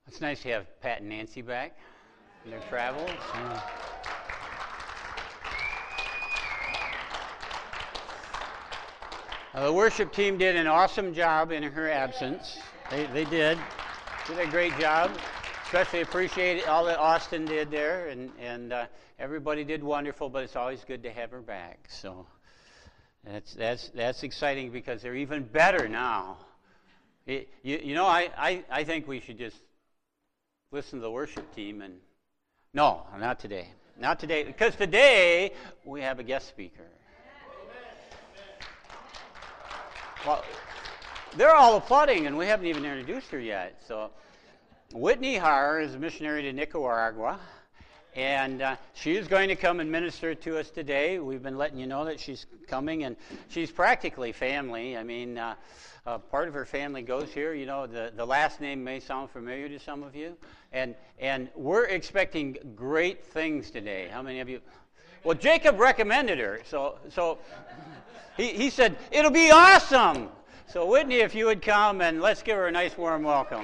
It's nice to have Pat and Nancy back in their travels. The worship team did an awesome job in her absence. They did a great job. Especially appreciate all that Austin did there, and everybody did wonderful. But it's always good to have her back. So that's exciting because they're even better now. I think we should just listen to the worship team and no, not today, because today we have a guest speaker. Well, they're all applauding, and we haven't even introduced her yet. So, Whitney Har is a missionary to Nicaragua, and she is going to come and minister to us today. We've been letting you know that she's coming, and she's practically family. I mean, part of her family goes here. You know, the last name may sound familiar to some of you, and we're expecting great things today. How many of you? Well, Jacob recommended her, so he said it'll be awesome. So Whitney, if you would come, and let's give her a nice warm welcome.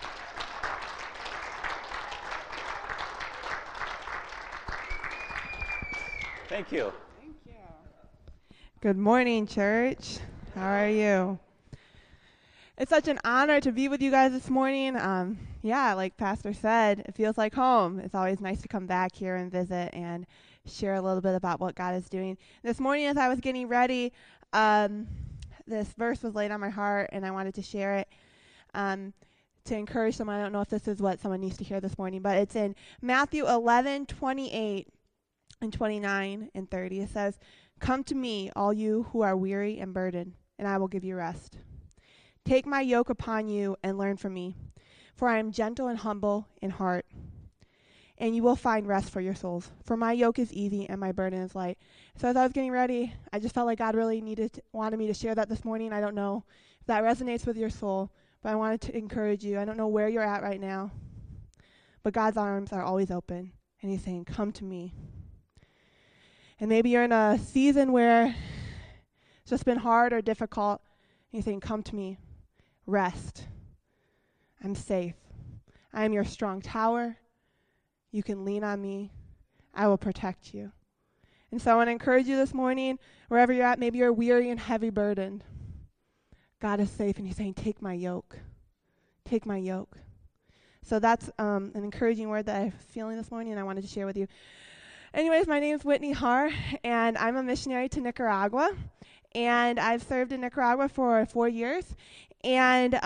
Thank you. Thank you. Good morning, church. How are you? It's such an honor to be with you guys this morning. Like Pastor said, it feels like home. It's always nice to come back here and visit and share a little bit about what God is doing. This morning as I was getting ready, this verse was laid on my heart, and I wanted to share it to encourage someone. I don't know if this is what someone needs to hear this morning, but it's in Matthew 11:28 and 29 and 30. It says, "Come to me, all you who are weary and burdened, and I will give you rest. Take my yoke upon you and learn from me, for I am gentle and humble in heart, and you will find rest for your souls. For my yoke is easy and my burden is light." So as I was getting ready, I just felt like God really wanted me to share that this morning. I don't know if that resonates with your soul, but I wanted to encourage you. I don't know where you're at right now, but God's arms are always open, and he's saying, come to me. And maybe you're in a season where it's just been hard or difficult, and he's saying, come to me. Rest. I'm safe. I am your strong tower. You can lean on me. I will protect you. And so I want to encourage you this morning, wherever you're at, maybe you're weary and heavy burdened. God is safe, and he's saying, take my yoke. Take my yoke. So that's an encouraging word that I'm feeling this morning, and I wanted to share with you. Anyways, my name is Whitney Har, and I'm a missionary to Nicaragua. And I've served in Nicaragua for 4 years. And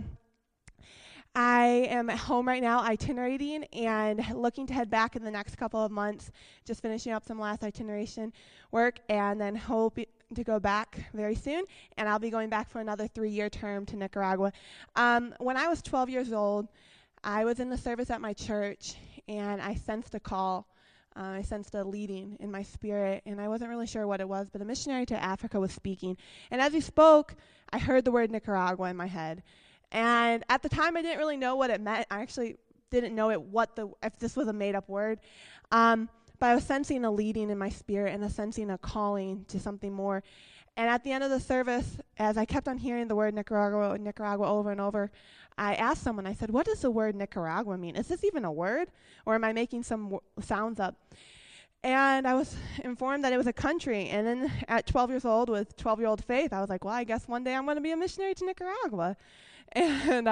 I am at home right now itinerating and looking to head back in the next couple of months, just finishing up some last itineration work, and then hope to go back very soon. And I'll be going back for another 3-year term to Nicaragua. When I was 12 years old, I was in the service at my church, and I sensed a call. I sensed a leading in my spirit, and I wasn't really sure what it was, but a missionary to Africa was speaking. And as he spoke, I heard the word Nicaragua in my head. And at the time, I didn't really know what it meant. I actually didn't know if this was a made-up word. But I was sensing a leading in my spirit and sensing a calling to something more. And at the end of the service, as I kept on hearing the word Nicaragua over and over, I asked someone, I said, what does the word Nicaragua mean? Is this even a word? Or am I making some sounds up? And I was informed that it was a country. And then at 12 years old, with 12-year-old faith, I was like, well, I guess one day I'm going to be a missionary to Nicaragua. And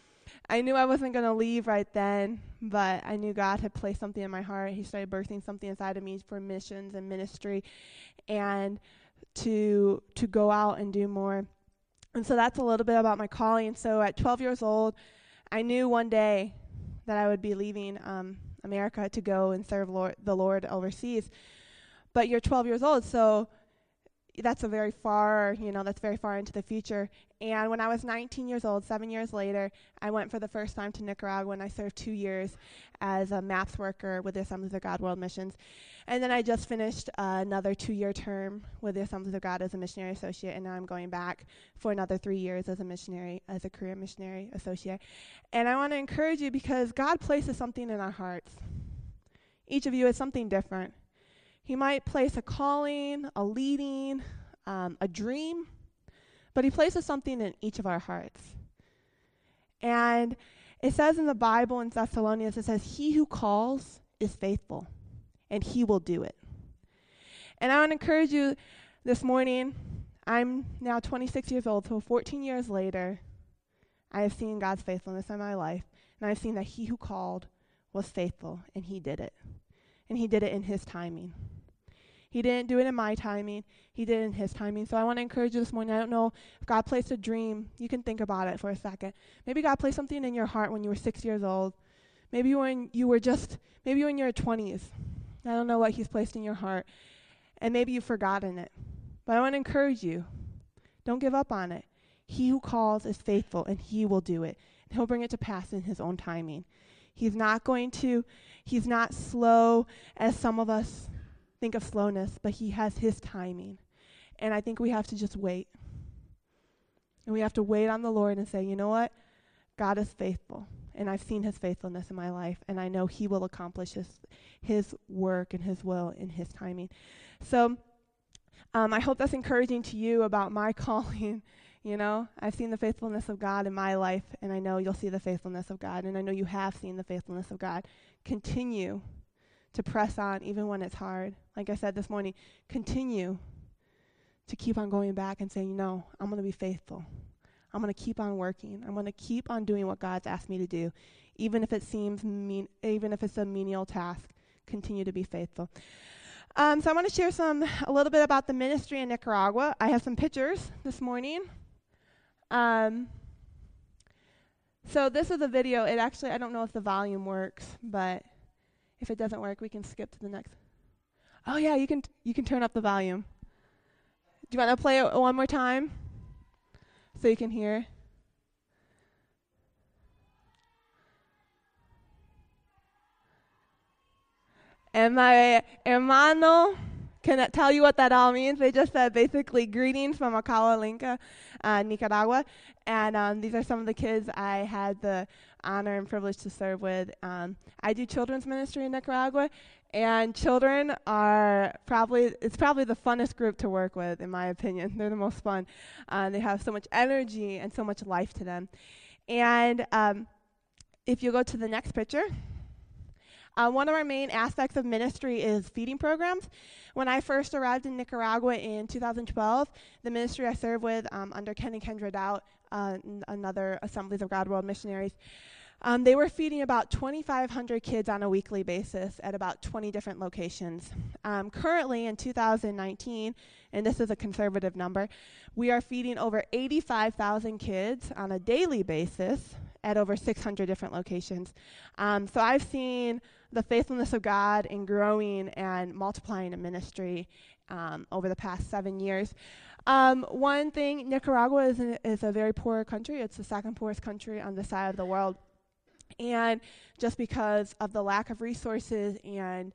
I knew I wasn't going to leave right then, but I knew God had placed something in my heart. He started birthing something inside of me for missions and ministry and to go out and do more. And so that's a little bit about my calling. So at 12 years old, I knew one day that I would be leaving America to go and serve the Lord overseas. But you're 12 years old, so that's very far into the future. And when I was 19 years old, 7 years later, I went for the first time to Nicaragua, and I served 2 years as a maps worker with the Assemblies of God World Missions. And then I just finished another 2-year term with the Assemblies of God as a missionary associate, and now I'm going back for another 3 years as a career missionary associate. And I want to encourage you because God places something in our hearts. Each of you is something different. He might place a calling, a leading, a dream, but he places something in each of our hearts. And It says in the Bible in Thessalonians, it says, he who calls is faithful, and he will do it. And I want to encourage you this morning. I'm now 26 years old, so 14 years later, I have seen God's faithfulness in my life, and I've seen that he who called was faithful, and he did it. And he did it in his timing. He didn't do it in my timing. He did it in his timing. So I want to encourage you this morning. I don't know if God placed a dream. You can think about it for a second. Maybe God placed something in your heart when you were 6 years old. Maybe when you were in your 20s. I don't know what he's placed in your heart. And maybe you've forgotten it. But I want to encourage you. Don't give up on it. He who calls is faithful, and he will do it. And he'll bring it to pass in his own timing. He's not slow as some of us think of slowness, but he has his timing. And I think we have to just wait. And we have to wait on the Lord and say, you know what? God is faithful. And I've seen his faithfulness in my life, and I know he will accomplish his work and his will in his timing. So I hope that's encouraging to you about my calling. You know, I've seen the faithfulness of God in my life, and I know you'll see the faithfulness of God, and I know you have seen the faithfulness of God. Continue to press on even when it's hard. Like I said this morning, continue to keep on going back and saying, no, I'm going to be faithful. I'm going to keep on working. I'm going to keep on doing what God's asked me to do. Even if it seems even if it's a menial task, continue to be faithful. So I want to share a little bit about the ministry in Nicaragua. I have some pictures this morning. So this is a video. It actually, I don't know if the volume works, but if it doesn't work, we can skip to the next. Oh yeah, you can turn up the volume. Do you want to play it one more time so you can hear? And my hermano can tell you what that all means. They just said basically greetings from Acahualinca, Nicaragua. And these are some of the kids I had the honor and privilege to serve with. I do children's ministry in Nicaragua, and children are probably the funnest group to work with, in my opinion. They're the most fun. They have so much energy and so much life to them. And if you go to the next picture, one of our main aspects of ministry is feeding programs. When I first arrived in Nicaragua in 2012, the ministry I served with under Ken and Kendra Dowd, another Assemblies of God World Missionaries, they were feeding about 2,500 kids on a weekly basis at about 20 different locations. Currently, in 2019, and this is a conservative number, we are feeding over 85,000 kids on a daily basis at over 600 different locations. So I've seen the faithfulness of God in growing and multiplying a ministry over the past 7 years. One thing, Nicaragua is a very poor country. It's the second poorest country on this side of the world. And just because of the lack of resources and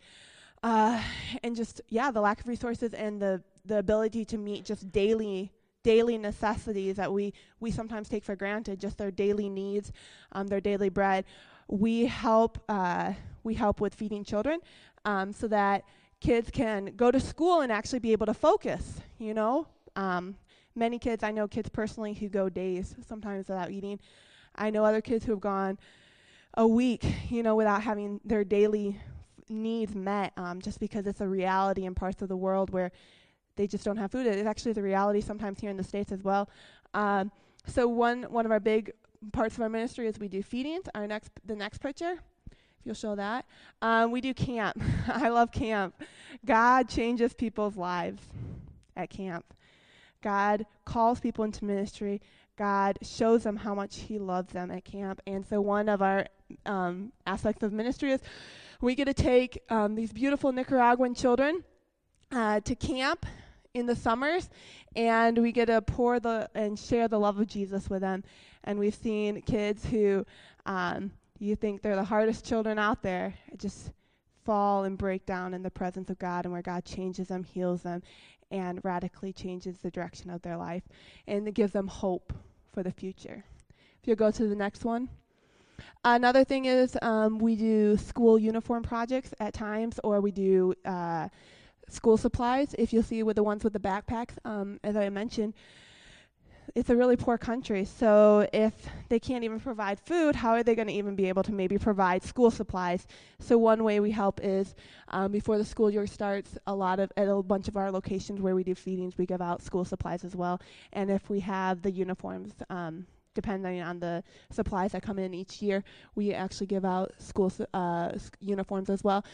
the lack of resources and the ability to meet just daily necessities that we sometimes take for granted, just their daily needs, their daily bread. We help with feeding children so that kids can go to school and actually be able to focus, you know. Many kids, I know kids personally who go days sometimes without eating. I know other kids who have gone a week, you know, without having their daily needs met, just because it's a reality in parts of the world where they just don't have food. It's actually the reality sometimes here in the States as well. So one of our big parts of our ministry is we do feedings. The next picture, if you'll show that. We do camp. I love camp. God changes people's lives at camp. God calls people into ministry. God shows them how much he loves them at camp. And so one of our aspects of ministry is we get to take these beautiful Nicaraguan children to camp in the summers, and we get to and share the love of Jesus with them. And we've seen kids who you think they're the hardest children out there just fall and break down in the presence of God, and where God changes them, heals them, and radically changes the direction of their life, and it gives them hope for the future. If you'll go to the next one. Another thing is we do school uniform projects at times, or we do school supplies. If you'll see with the ones with the backpacks, as I mentioned, it's a really poor country. So if they can't even provide food, how are they going to even be able to maybe provide school supplies? So one way we help is before the school year starts, at a bunch of our locations where we do feedings, we give out school supplies as well. And if we have the uniforms, depending on the supplies that come in each year, we actually give out school uniforms as well.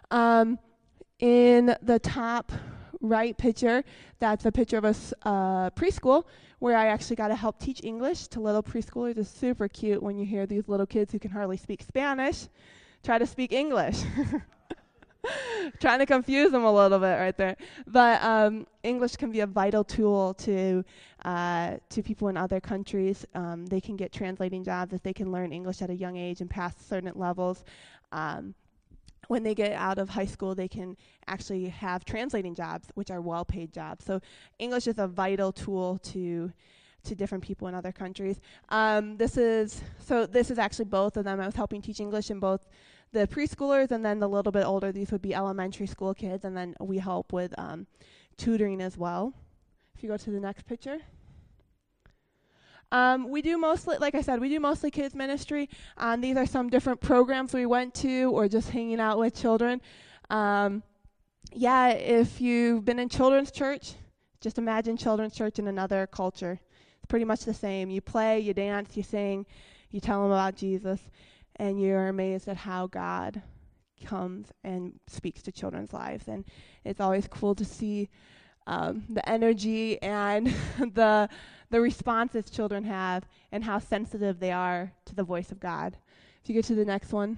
In the top right picture, that's a picture of a preschool where I actually got to help teach English to little preschoolers. It's super cute when you hear these little kids who can hardly speak Spanish try to speak English. Trying to confuse them a little bit right there. But English can be a vital tool to people in other countries. They can get translating jobs if they can learn English at a young age and pass certain levels. When they get out of high school, they can actually have translating jobs, which are well-paid jobs. So English is a vital tool to different people in other countries. This is actually both of them. I was helping teach English in both the preschoolers and then the little bit older. These would be elementary school kids, and then we help with tutoring as well. If you go to the next picture. We do mostly, like I said, we do mostly kids ministry. These are some different programs we went to or just hanging out with children. If you've been in children's church, just imagine children's church in another culture. It's pretty much the same. You play, you dance, you sing, you tell them about Jesus, and you're amazed at how God comes and speaks to children's lives. And it's always cool to see the energy and the responses children have and how sensitive they are to the voice of God. If you go to the next one.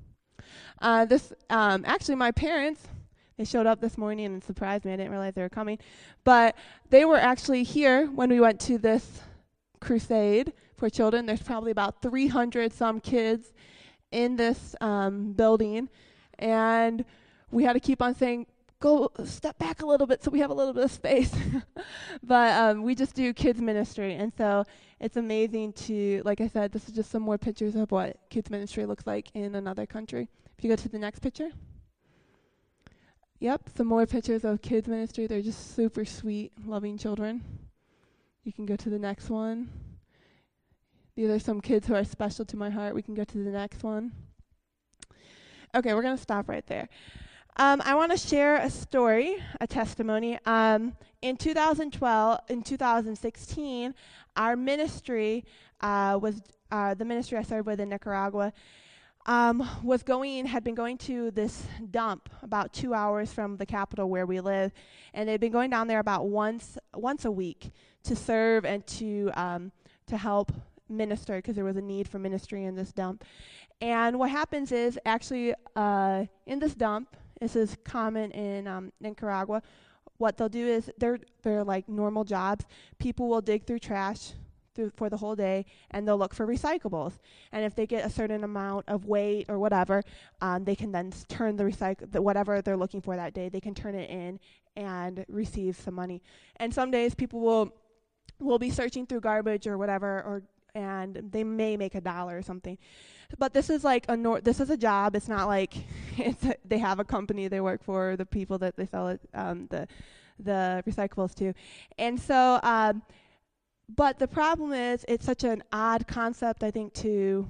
Actually, my parents, they showed up this morning and surprised me. I didn't realize they were coming. But they were actually here when we went to this crusade for children. There's probably about 300 some kids in this building. And we had to keep on saying, go step back a little bit so we have a little bit of space. But we just do kids ministry. And so it's amazing to, like I said, this is just some more pictures of what kids ministry looks like in another country. If you go to the next picture. Yep, some more pictures of kids ministry. They're just super sweet, loving children. You can go to the next one. These are some kids who are special to my heart. We can go to the next one. Okay, we're going to stop right there. I want to share a story, a testimony. In 2016, our ministry the ministry I served with in Nicaragua, had been going to this dump about 2 hours from the capital where we live, and they'd been going down there about once a week to serve and to help minister because there was a need for ministry in this dump. And what happens is actually in this dump, this is common in Nicaragua, what they'll do is they're like normal jobs. People will dig through trash for the whole day, and they'll look for recyclables. And if they get a certain amount of weight or whatever, they can then turn whatever they're looking for that day, they can turn it in and receive some money. And some days people will be searching through garbage or whatever, and they may make $1 or something. But this is like this is a job. It's not like they have a company they work for, the people that they sell the recyclables to. And so, but the problem is it's such an odd concept, I think, to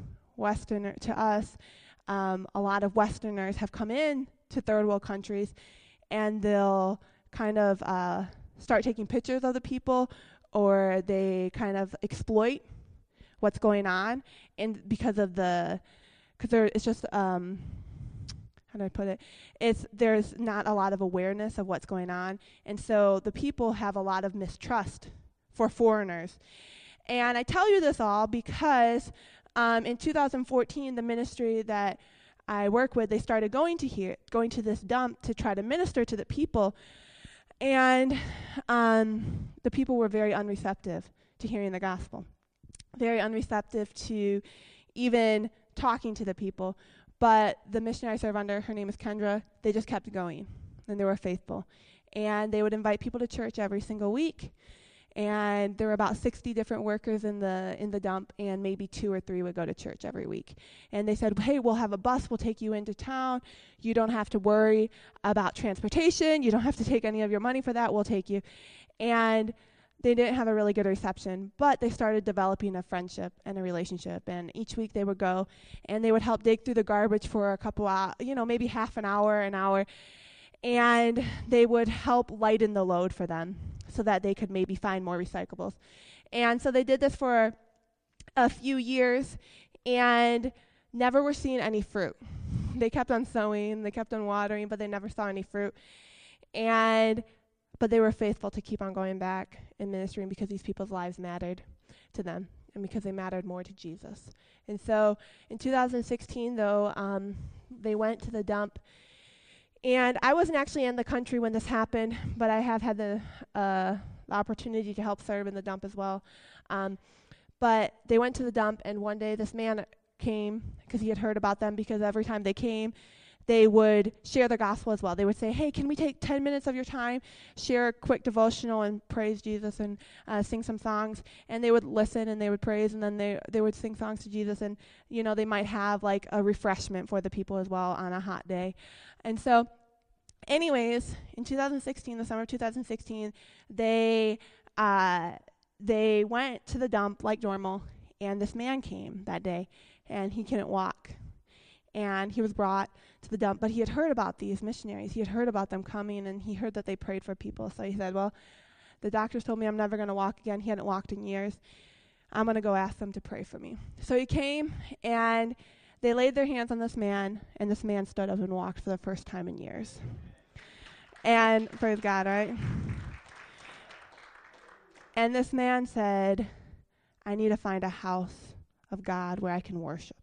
us. A lot of Westerners have come in to third world countries, and they'll kind of start taking pictures of the people, or they kind of exploit what's going on, and because it's just how do I put it? There's not a lot of awareness of what's going on, and so the people have a lot of mistrust for foreigners. And I tell you this all because in 2014, the ministry that I work with, they started going to this dump to try to minister to the people, and the people were very unreceptive to hearing the gospel. Very unreceptive to even talking to the people. But the missionary I serve under, her name is Kendra, they just kept going, and they were faithful. And they would invite people to church every single week. And there were about 60 different workers in the dump, and maybe 2 or 3 would go to church every week. And they said, hey, we'll have a bus, we'll take you into town. You don't have to worry about transportation. You don't have to take any of your money for that. We'll take you. And they didn't have a really good reception, but they started developing a friendship and a relationship. And each week they would go and they would help dig through the garbage for a couple hours, maybe half an hour, and they would help lighten the load for them so that they could maybe find more recyclables. And so they did this for a few years and never were seeing any fruit. They kept on sowing, they kept on watering, but they never saw any fruit. But they were faithful to keep on going back in ministering because these people's lives mattered to them and because they mattered more to Jesus. And so in 2016, though, they went to the dump. And I wasn't actually in the country when this happened, but I have had the opportunity to help serve in the dump as well. But they went to the dump, and one day this man came because he had heard about them, because every time they came, they would share the gospel as well. They would say, hey, can we take 10 minutes of your time, share a quick devotional and praise Jesus and sing some songs? And they would listen and they would praise, and then they would sing songs to Jesus. And, they might have like a refreshment for the people as well on a hot day. And so anyways, in 2016, the summer of 2016, they went to the dump like normal, and this man came that day, and he couldn't walk. And he was brought to the dump, but he had heard about these missionaries. He had heard about them coming, and he heard that they prayed for people. So he said, well, the doctors told me I'm never going to walk again. He hadn't walked in years. I'm going to go ask them to pray for me. So he came, and they laid their hands on this man, and this man stood up and walked for the first time in years. And praise God, right? And this man said, I need to find a house of God where I can worship.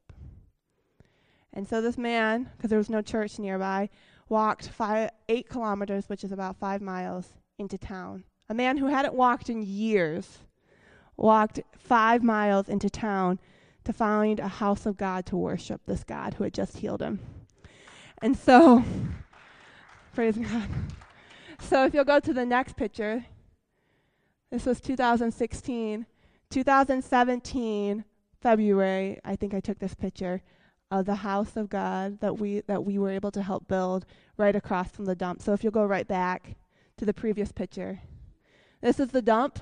And so this man, because there was no church nearby, walked 8 kilometers, which is about 5 miles, into town. A man who hadn't walked in years walked 5 miles into town to find a house of God to worship this God who had just healed him. And so, praise God. So if you'll go to the next picture, this was 2016. 2017, February, I think I took this picture of the house of God that we were able to help build right across from the dump. So if you'll go right back to the previous picture. This is the dump.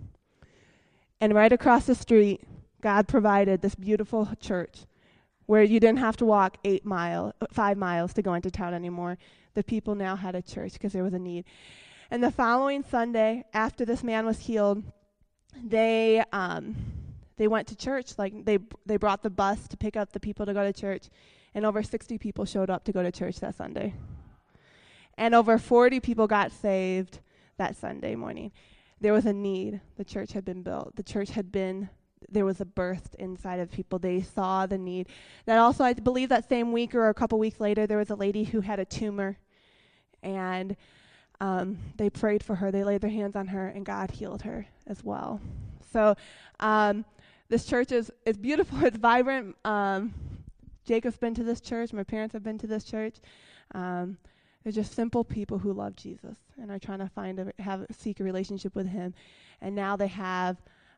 And right across the street, God provided this beautiful church where you didn't have to walk 5 miles to go into town anymore. The people now had a church because there was a need. And the following Sunday, after this man was healed, they went to church. Like they brought the bus to pick up the people to go to church, and over 60 people showed up to go to church that Sunday. And over 40 people got saved that Sunday morning. There was a need. The church had been built. There was a birth inside of people. They saw the need. That also, I believe that same week or a couple weeks later, there was a lady who had a tumor, and they prayed for her. They laid their hands on her, and God healed her as well. So this church is beautiful. It's vibrant. Jacob's been to this church. My parents have been to this church. They're just simple people who love Jesus and are trying to seek a relationship with him. And now they have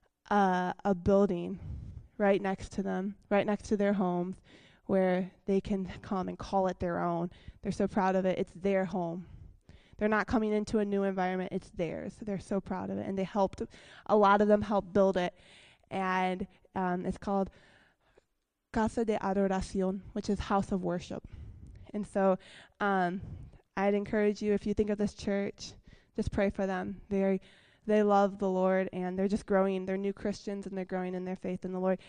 a building right next to them, right next to their homes, where they can come and call it their own. They're so proud of it. It's their home. They're not coming into a new environment. It's theirs. They're so proud of it. And a lot of them helped build it. And it's called Casa de Adoración, which is house of worship. And so I'd encourage you, if you think of this church, just pray for them. They love the Lord, and they're just growing. They're new Christians, and they're growing in their faith in the Lord.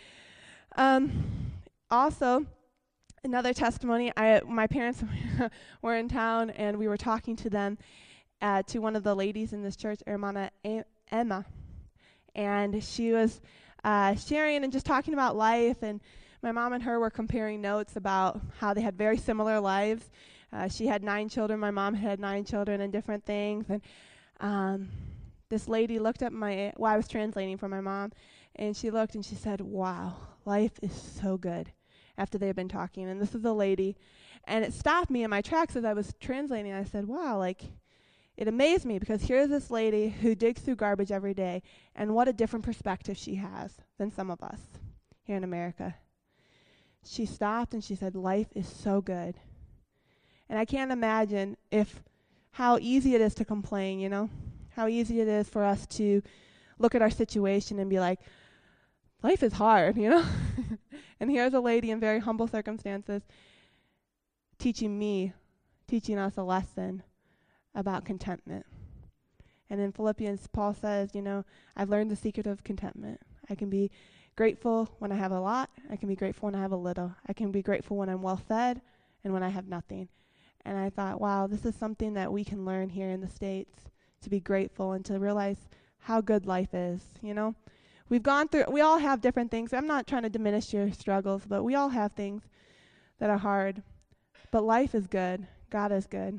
Also, another testimony, my parents were in town, and we were talking to them, to one of the ladies in this church, Hermana Emma. And she was sharing and just talking about life, and my mom and her were comparing notes about how they had very similar lives. She had 9 children. My mom had 9 children and different things. And this lady looked at I was translating for my mom, and she looked and she said, wow, life is so good, after they had been talking. And this is a lady. And it stopped me in my tracks as I was translating. I said, wow, it amazed me, because here's this lady who digs through garbage every day, and what a different perspective she has than some of us here in America. She stopped and she said, life is so good. And I can't imagine how easy it is to complain, how easy it is for us to look at our situation and be like, life is hard, you know? And here's a lady in very humble circumstances teaching us a lesson about contentment. And in Philippians, Paul says, I've learned the secret of contentment. I can be grateful when I have a lot. I can be grateful when I have a little. I can be grateful when I'm well fed and when I have nothing. And I thought, wow, this is something that we can learn here in the States, to be grateful and to realize how good life is, we all have different things. I'm not trying to diminish your struggles, but we all have things that are hard. But life is good. God is good.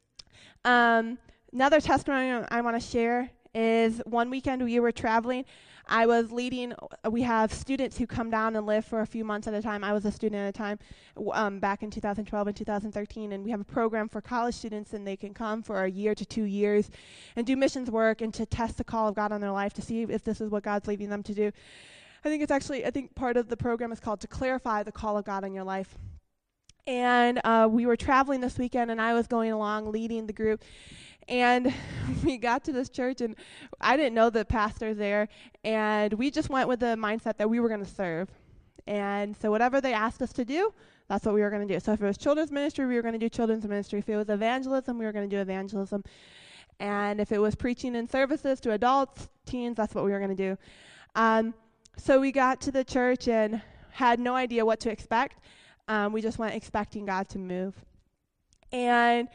Another testimony I want to share is one weekend we were traveling. I was leading, we have students who come down and live for a few months at a time. I was a student at a time back in 2012 and 2013, and we have a program for college students, and they can come for a year to 2 years and do missions work and to test the call of God on their life to see if this is what God's leading them to do. I think part of the program is called To Clarify the Call of God on Your Life. And we were traveling this weekend, and I was going along leading the group. And we got to this church, and I didn't know the pastor there, and we just went with the mindset that we were going to serve. And so whatever they asked us to do, that's what we were going to do. So if it was children's ministry, we were going to do children's ministry. If it was evangelism, we were going to do evangelism. And if it was preaching in services to adults, teens, that's what we were going to do. So we got to the church and had no idea what to expect. We just went expecting God to move. And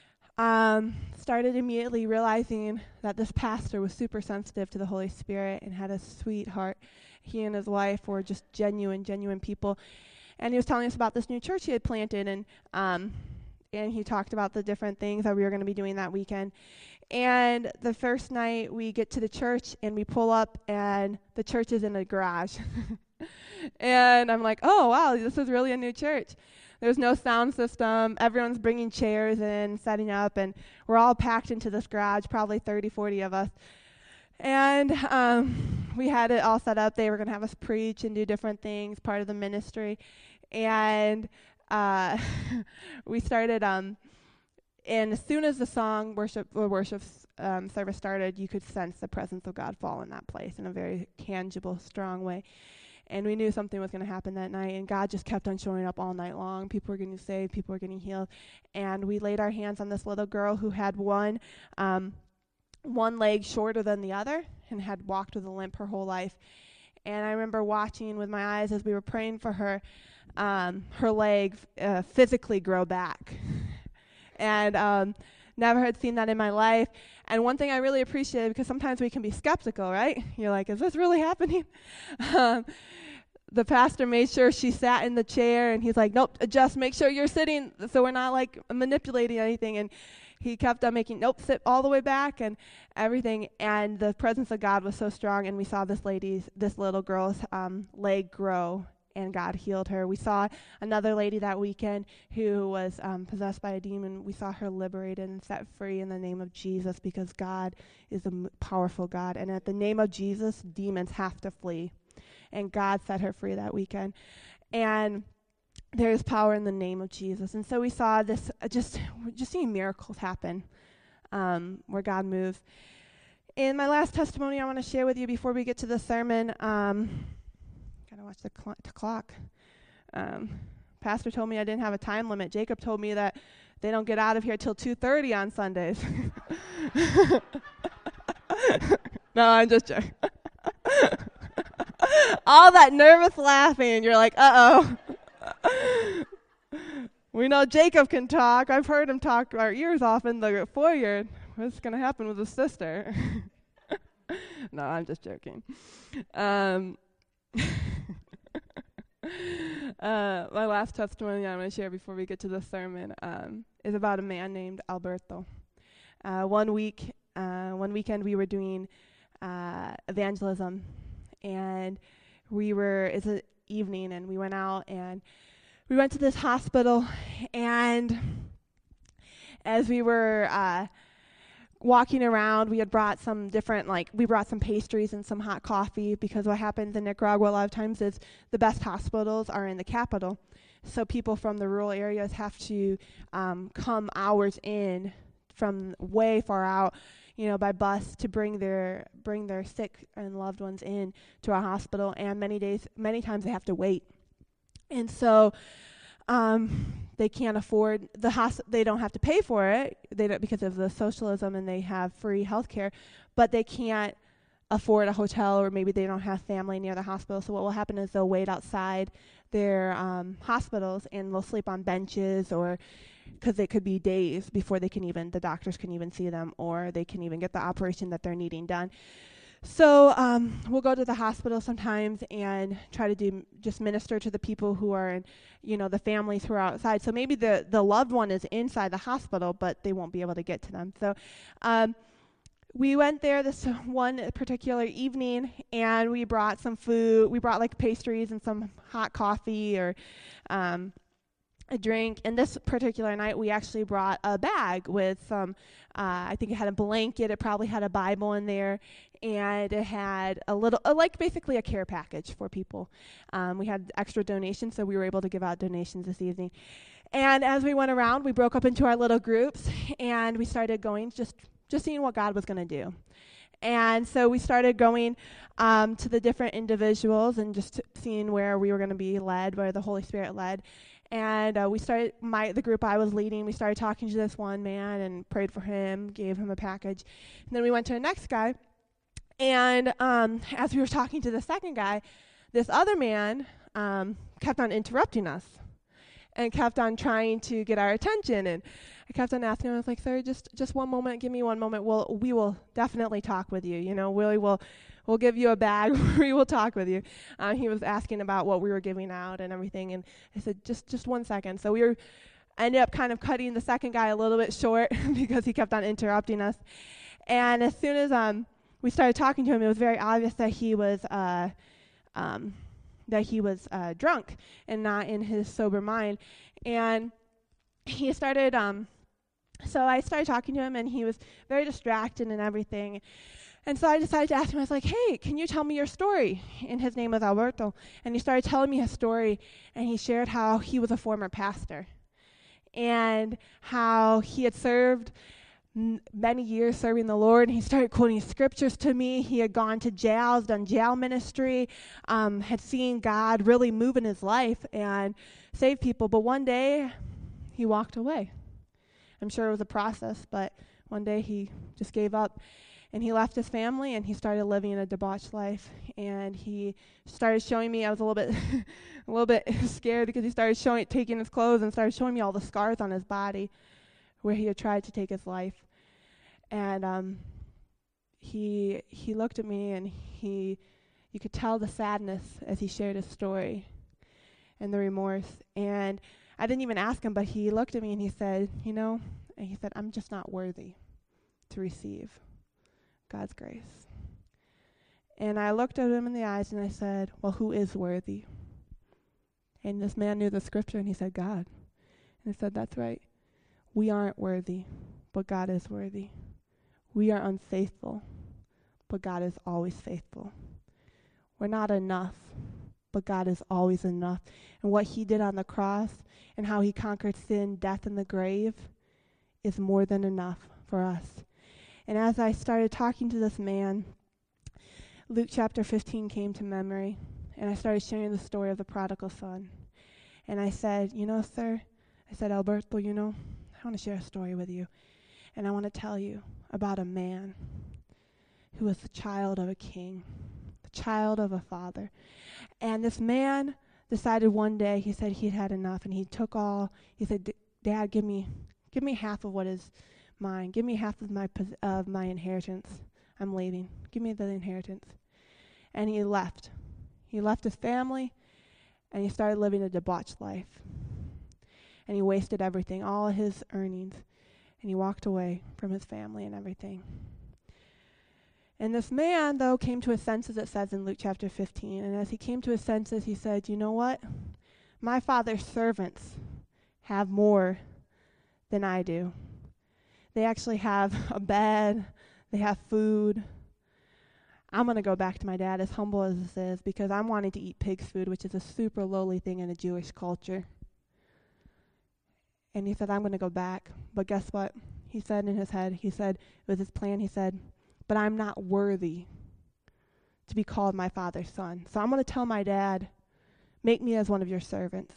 started immediately realizing that this pastor was super sensitive to the Holy Spirit and had a sweet heart. He and his wife were just genuine people. And he was telling us about this new church he had planted, and he talked about the different things that we were going to be doing that weekend. And the first night we get to the church and we pull up, and the church is in a garage. And I'm like, oh, wow, this is really a new church. There's no sound system. Everyone's bringing chairs in, setting up, and we're all packed into this garage, probably 30, 40 of us. And we had it all set up. They were going to have us preach and do different things, part of the ministry. And we started, and as soon as the worship service started, you could sense the presence of God fall in that place in a very tangible, strong way. And we knew something was going to happen that night, and God just kept on showing up all night long. People were getting saved, people were getting healed. And we laid our hands on this little girl who had one leg shorter than the other and had walked with a limp her whole life. And I remember watching with my eyes as we were praying for her, her leg physically grow back. And never had seen that in my life. And one thing I really appreciated, because sometimes we can be skeptical, right? You're like, is this really happening? The pastor made sure she sat in the chair, and he's like, nope, just make sure you're sitting so we're not like manipulating anything. And he kept on making, nope, sit all the way back and everything. And the presence of God was so strong, and we saw this little girl's leg grow, and God healed her. We saw another lady that weekend who was possessed by a demon. We saw her liberated and set free in the name of Jesus, because God is a powerful God. And at the name of Jesus, demons have to flee. And God set her free that weekend. And there is power in the name of Jesus. And so we saw this, just seeing miracles happen where God moves. In my last testimony I want to share with you before we get to the sermon, gotta watch the clock. Pastor told me I didn't have a time limit. Jacob told me that they don't get out of here till 2:30 on Sundays. No, I'm just joking. All that nervous laughing, you're like, uh-oh. We know Jacob can talk. I've heard him talk our ears off in the foyer. What's going to happen with his sister? No, I'm just joking. My last testimony I'm going to share before we get to the sermon is about a man named Alberto. One weekend we were doing evangelism, and it's an evening, and we went out and we went to this hospital, and as we were walking around, we had brought some pastries and some hot coffee, because what happens in Nicaragua a lot of times is the best hospitals are in the capital. So people from the rural areas have to come hours in from way far out, by bus to bring their sick and loved ones in to our hospital, and many times they have to wait. And so they can't afford they don't have to pay for it. They don't, because of the socialism, and they have free health care, but they can't afford a hotel, or maybe they don't have family near the hospital. So what will happen is they'll wait outside their hospitals, and they'll sleep on benches, or because it could be days before the doctors can even see them, or they can even get the operation that they're needing done. So we'll go to the hospital sometimes and try to just minister to the people who are in, the families who are outside. So maybe the loved one is inside the hospital, but they won't be able to get to them. So we went there this one particular evening, and we brought some food. We brought like pastries and some hot coffee or a drink. And this particular night, we actually brought a bag with some, I think it had a blanket. It probably had a Bible in there, and it had a little, like basically a care package for people. We had extra donations, so we were able to give out donations this evening. And as we went around, we broke up into our little groups, and we started going just seeing what God was going to do. And so we started going to the different individuals and just seeing where we were going to be led, where the Holy Spirit led. And we started, the group I was leading, we started talking to this one man and prayed for him, gave him a package. And then we went to the next guy. And as we were talking to the second guy, this other man kept on interrupting us and kept on trying to get our attention. And I kept on asking him, I was like, sir, just one moment, give me 1 moment. We will definitely talk with you. We'll give you a bag. We will talk with you. He was asking about what we were giving out and everything. And I said, just 1 second. So we ended up kind of cutting the second guy a little bit short because he kept on interrupting us. And as soon as we started talking to him, it was very obvious that he was drunk and not in his sober mind. And he started, so I started talking to him, and he was very distracted and everything. And so I decided to ask him, I was like, hey, can you tell me your story? And his name was Alberto. And he started telling me his story, and he shared how he was a former pastor and how he had served many years serving the Lord. And he started quoting scriptures to me. He had gone to jails, done jail ministry, had seen God really move in his life and save people. But one day, he walked away. I'm sure it was a process, but one day he just gave up. And he left his family, and he started living a debauched life. And he started showing me, I was a little bit scared, because he started taking his clothes and started showing me all the scars on his body where he had tried to take his life. And he looked at me, and you could tell the sadness as he shared his story and the remorse. And I didn't even ask him, but he looked at me and he said, I'm just not worthy to receive God's grace. And I looked at him in the eyes and I said, well, who is worthy? And this man knew the scripture, and he said, God. And I said, that's right. We aren't worthy, but God is worthy. We are unfaithful, but God is always faithful. We're not enough, but God is always enough. And what he did on the cross and how he conquered sin, death, and the grave is more than enough for us. And as I started talking to this man, Luke chapter 15 came to memory, and I started sharing the story of the prodigal son. And I said, sir, Alberto, I want to share a story with you. And I want to tell you about a man who was the child of a king, the child of a father. And this man decided one day, he said he'd had enough, and he said, Dad, give me half of what is mine. Give me half of my inheritance. I'm leaving. Give me the inheritance. And he left. He left his family, and he started living a debauched life. And he wasted everything, all his earnings, and he walked away from his family and everything. And this man, though, came to his senses, it says in Luke chapter 15. And as he came to his senses, he said, you know what? My father's servants have more than I do. They actually have a bed. They have food. I'm going to go back to my dad, as humble as this is, because I'm wanting to eat pig's food, which is a super lowly thing in a Jewish culture. And he said, I'm going to go back. But guess what? he said in his head, he said, with his plan, he said, but I'm not worthy to be called my father's son. So I'm going to tell my dad, make me as one of your servants.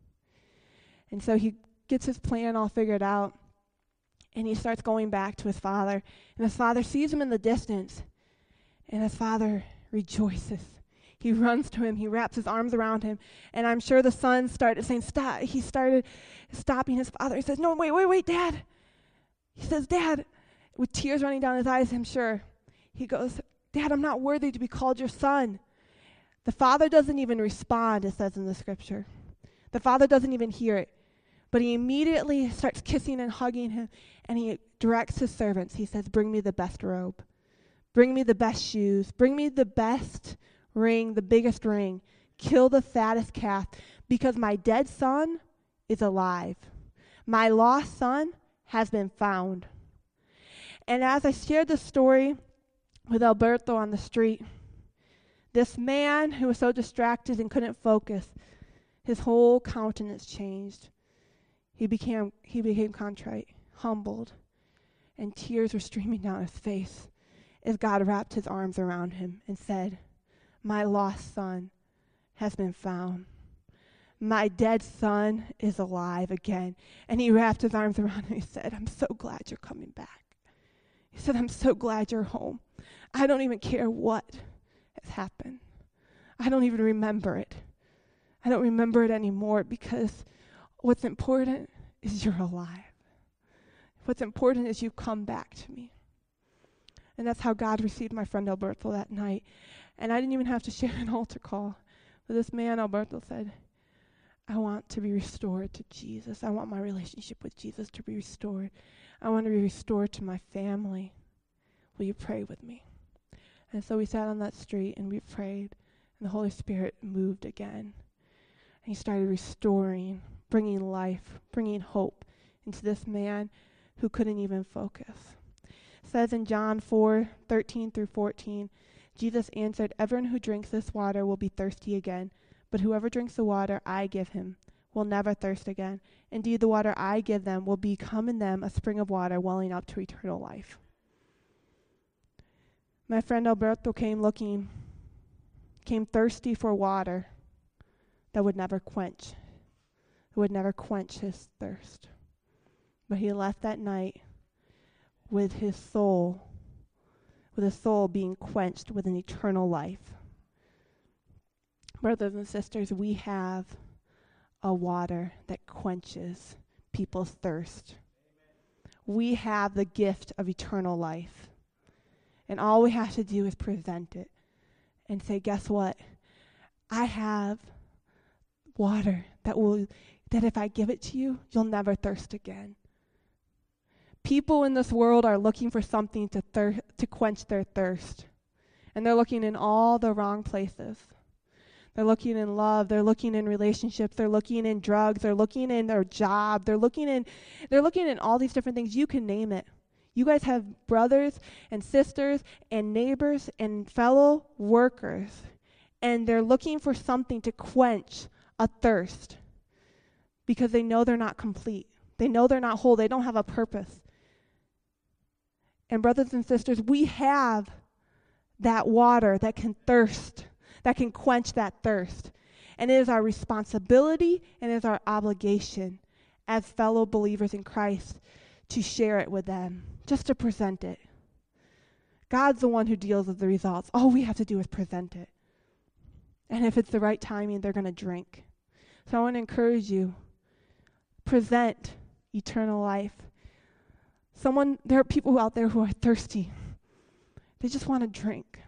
And so he gets his plan all figured out, and he starts going back to his father. And his father sees him in the distance, and his father rejoices. He runs to him. He wraps his arms around him. And I'm sure the son started saying, stop. He started stopping his father. He says, no, wait, Dad. He says, Dad, with tears running down his eyes, I'm sure. He goes, Dad, I'm not worthy to be called your son. The father doesn't even respond, it says in the scripture. The father doesn't even hear it. But he immediately starts kissing and hugging him, and he directs his servants. He says, bring me the best robe. Bring me the best shoes. Bring me the best ring, the biggest ring. Kill the fattest calf, because my dead son is alive. My lost son has been found. And as I shared this story with Alberto on the street, this man who was so distracted and couldn't focus, his whole countenance changed. He became contrite, humbled, and tears were streaming down his face as God wrapped his arms around him and said, my lost son has been found. My dead son is alive again. And he wrapped his arms around him and he said, I'm so glad you're coming back. He said, I'm so glad you're home. I don't even care what has happened. I don't even remember it. I don't remember it anymore, because what's important is you're alive. What's important is you come back to me. And that's how God received my friend Alberto that night. And I didn't even have to share an altar call. But this man, Alberto, said, I want to be restored to Jesus. I want my relationship with Jesus to be restored. I want to be restored to my family. Will you pray with me? And so we sat on that street and we prayed, and the Holy Spirit moved again. And he started restoring, bringing life, bringing hope into this man who couldn't even focus. It says in John 4:13 through 14, Jesus answered, everyone who drinks this water will be thirsty again, but whoever drinks the water I give him will never thirst again. Indeed, the water I give them will become in them a spring of water welling up to eternal life. My friend Alberto came thirsty for water that would never quench. It would never quench his thirst. But he left that night with his soul being quenched with an eternal life. Brothers and sisters, we have a water that quenches people's thirst. We have the gift of eternal life. And all we have to do is present it and say, guess what? I have water that if I give it to you, you'll never thirst again. People in this world are looking for something to quench their thirst. And they're looking in all the wrong places. They're looking in love, they're looking in relationships, they're looking in drugs, they're looking in their job, they're looking in all these different things. You can name it. You guys have brothers and sisters and neighbors and fellow workers, and they're looking for something to quench a thirst because they know they're not complete. They know they're not whole. They don't have a purpose. And brothers and sisters, we have that water that can quench that thirst. And it is our responsibility and it is our obligation as fellow believers in Christ to share it with them, just to present it. God's the one who deals with the results. All we have to do is present it. And if it's the right timing, they're going to drink. So I want to encourage you, present eternal life. There are people out there who are thirsty. They just want to drink.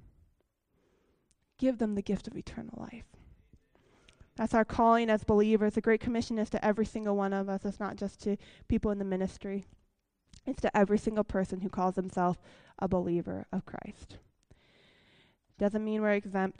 Give them the gift of eternal life. That's our calling as believers. The Great Commission is to every single one of us. It's not just to people in the ministry. It's to every single person who calls himself a believer of Christ. Doesn't mean we're exempt.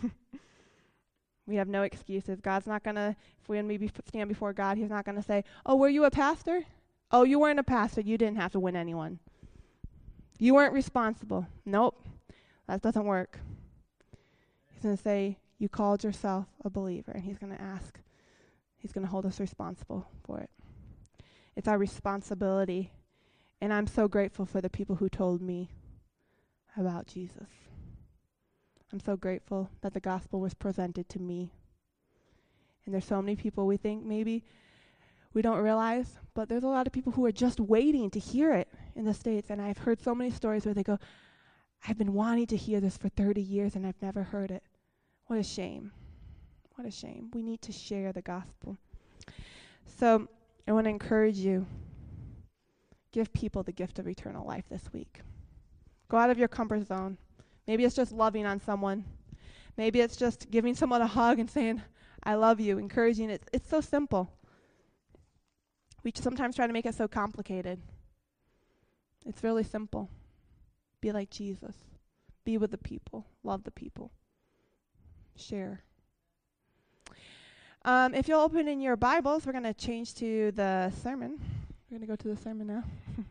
We have no excuses. God's not going to, if we stand before God, he's not going to say, oh, were you a pastor? Oh, you weren't a pastor. You didn't have to win anyone. You weren't responsible. Nope. That doesn't work. He's going to say, you called yourself a believer, and he's going to hold us responsible for it. It's our responsibility And I'm so grateful for the people who told me about Jesus. I'm so grateful that the gospel was presented to me. And there's so many people we think maybe we don't realize, but there's a lot of people who are just waiting to hear it in the States. And I've heard so many stories where they go, I've been wanting to hear this for 30 years and I've never heard it. What a shame. What a shame. We need to share the gospel. So I want to encourage you, give people the gift of eternal life this week. Go out of your comfort zone. Maybe it's just loving on someone. Maybe it's just giving someone a hug and saying, I love you, encouraging it. It's so simple. We sometimes try to make it so complicated. It's really simple. Be like Jesus. Be with the people. Love the people. Share. If you'll open in your Bibles, we're going to change to the sermon. We're going to go to the sermon now.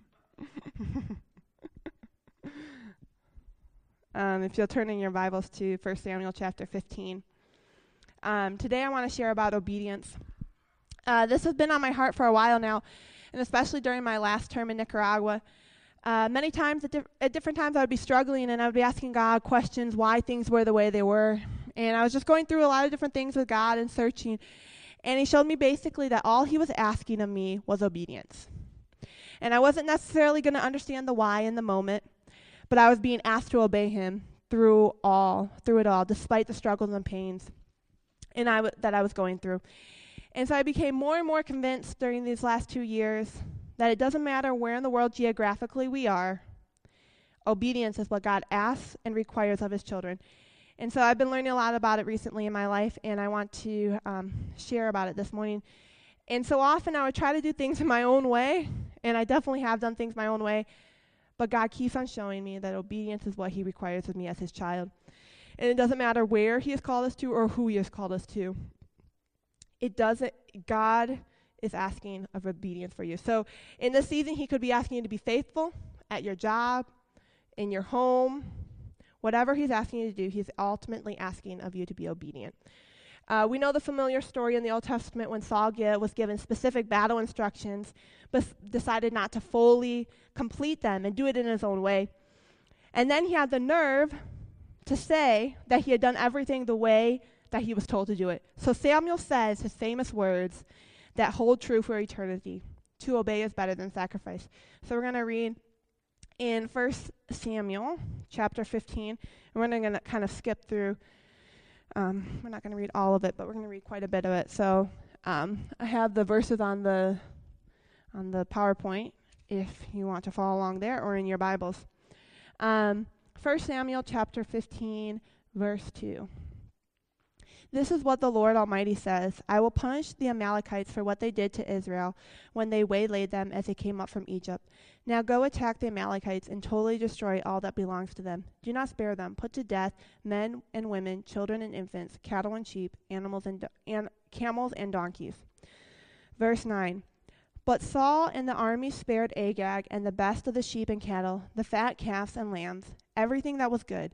If you'll turn in your Bibles to 1 Samuel chapter 15. Today I want to share about obedience. This has been on my heart for a while now, and especially during my last term in Nicaragua. Many times, at different times, I would be struggling, and I would be asking God questions, why things were the way they were. And I was just going through a lot of different things with God and searching. And he showed me basically that all he was asking of me was obedience. And I wasn't necessarily going to understand the why in the moment, but I was being asked to obey him through it all, despite the struggles and pains that I was going through. And so I became more and more convinced during these last 2 years that it doesn't matter where in the world geographically we are, obedience is what God asks and requires of his children. And so I've been learning a lot about it recently in my life, and I want to share about it this morning. And so often I would try to do things in my own way, and I definitely have done things my own way, but God keeps on showing me that obedience is what he requires of me as his child. And it doesn't matter where he has called us to or who he has called us to. God is asking of obedience for you. So in this season, he could be asking you to be faithful at your job, in your home, whatever he's asking you to do, he's ultimately asking of you to be obedient. We know the familiar story in the Old Testament when Saul was given specific battle instructions, but decided not to fully complete them and do it in his own way. And then he had the nerve to say that he had done everything the way that he was told to do it. So Samuel says his famous words that hold true for eternity. To obey is better than sacrifice. So we're going to read in 1 Samuel chapter 15, and we're going to kind of skip through. We're not going to read all of it, but we're going to read quite a bit of it. So I have the verses on the PowerPoint if you want to follow along there, or in your Bibles. 1 Samuel chapter 15, verse 2. This is what the Lord Almighty says. I will punish the Amalekites for what they did to Israel when they waylaid them as they came up from Egypt. Now go attack the Amalekites and totally destroy all that belongs to them. Do not spare them. Put to death men and women, children and infants, cattle and sheep, animals and camels and donkeys. Verse 9. But Saul and the army spared Agag and the best of the sheep and cattle, the fat calves and lambs, everything that was good.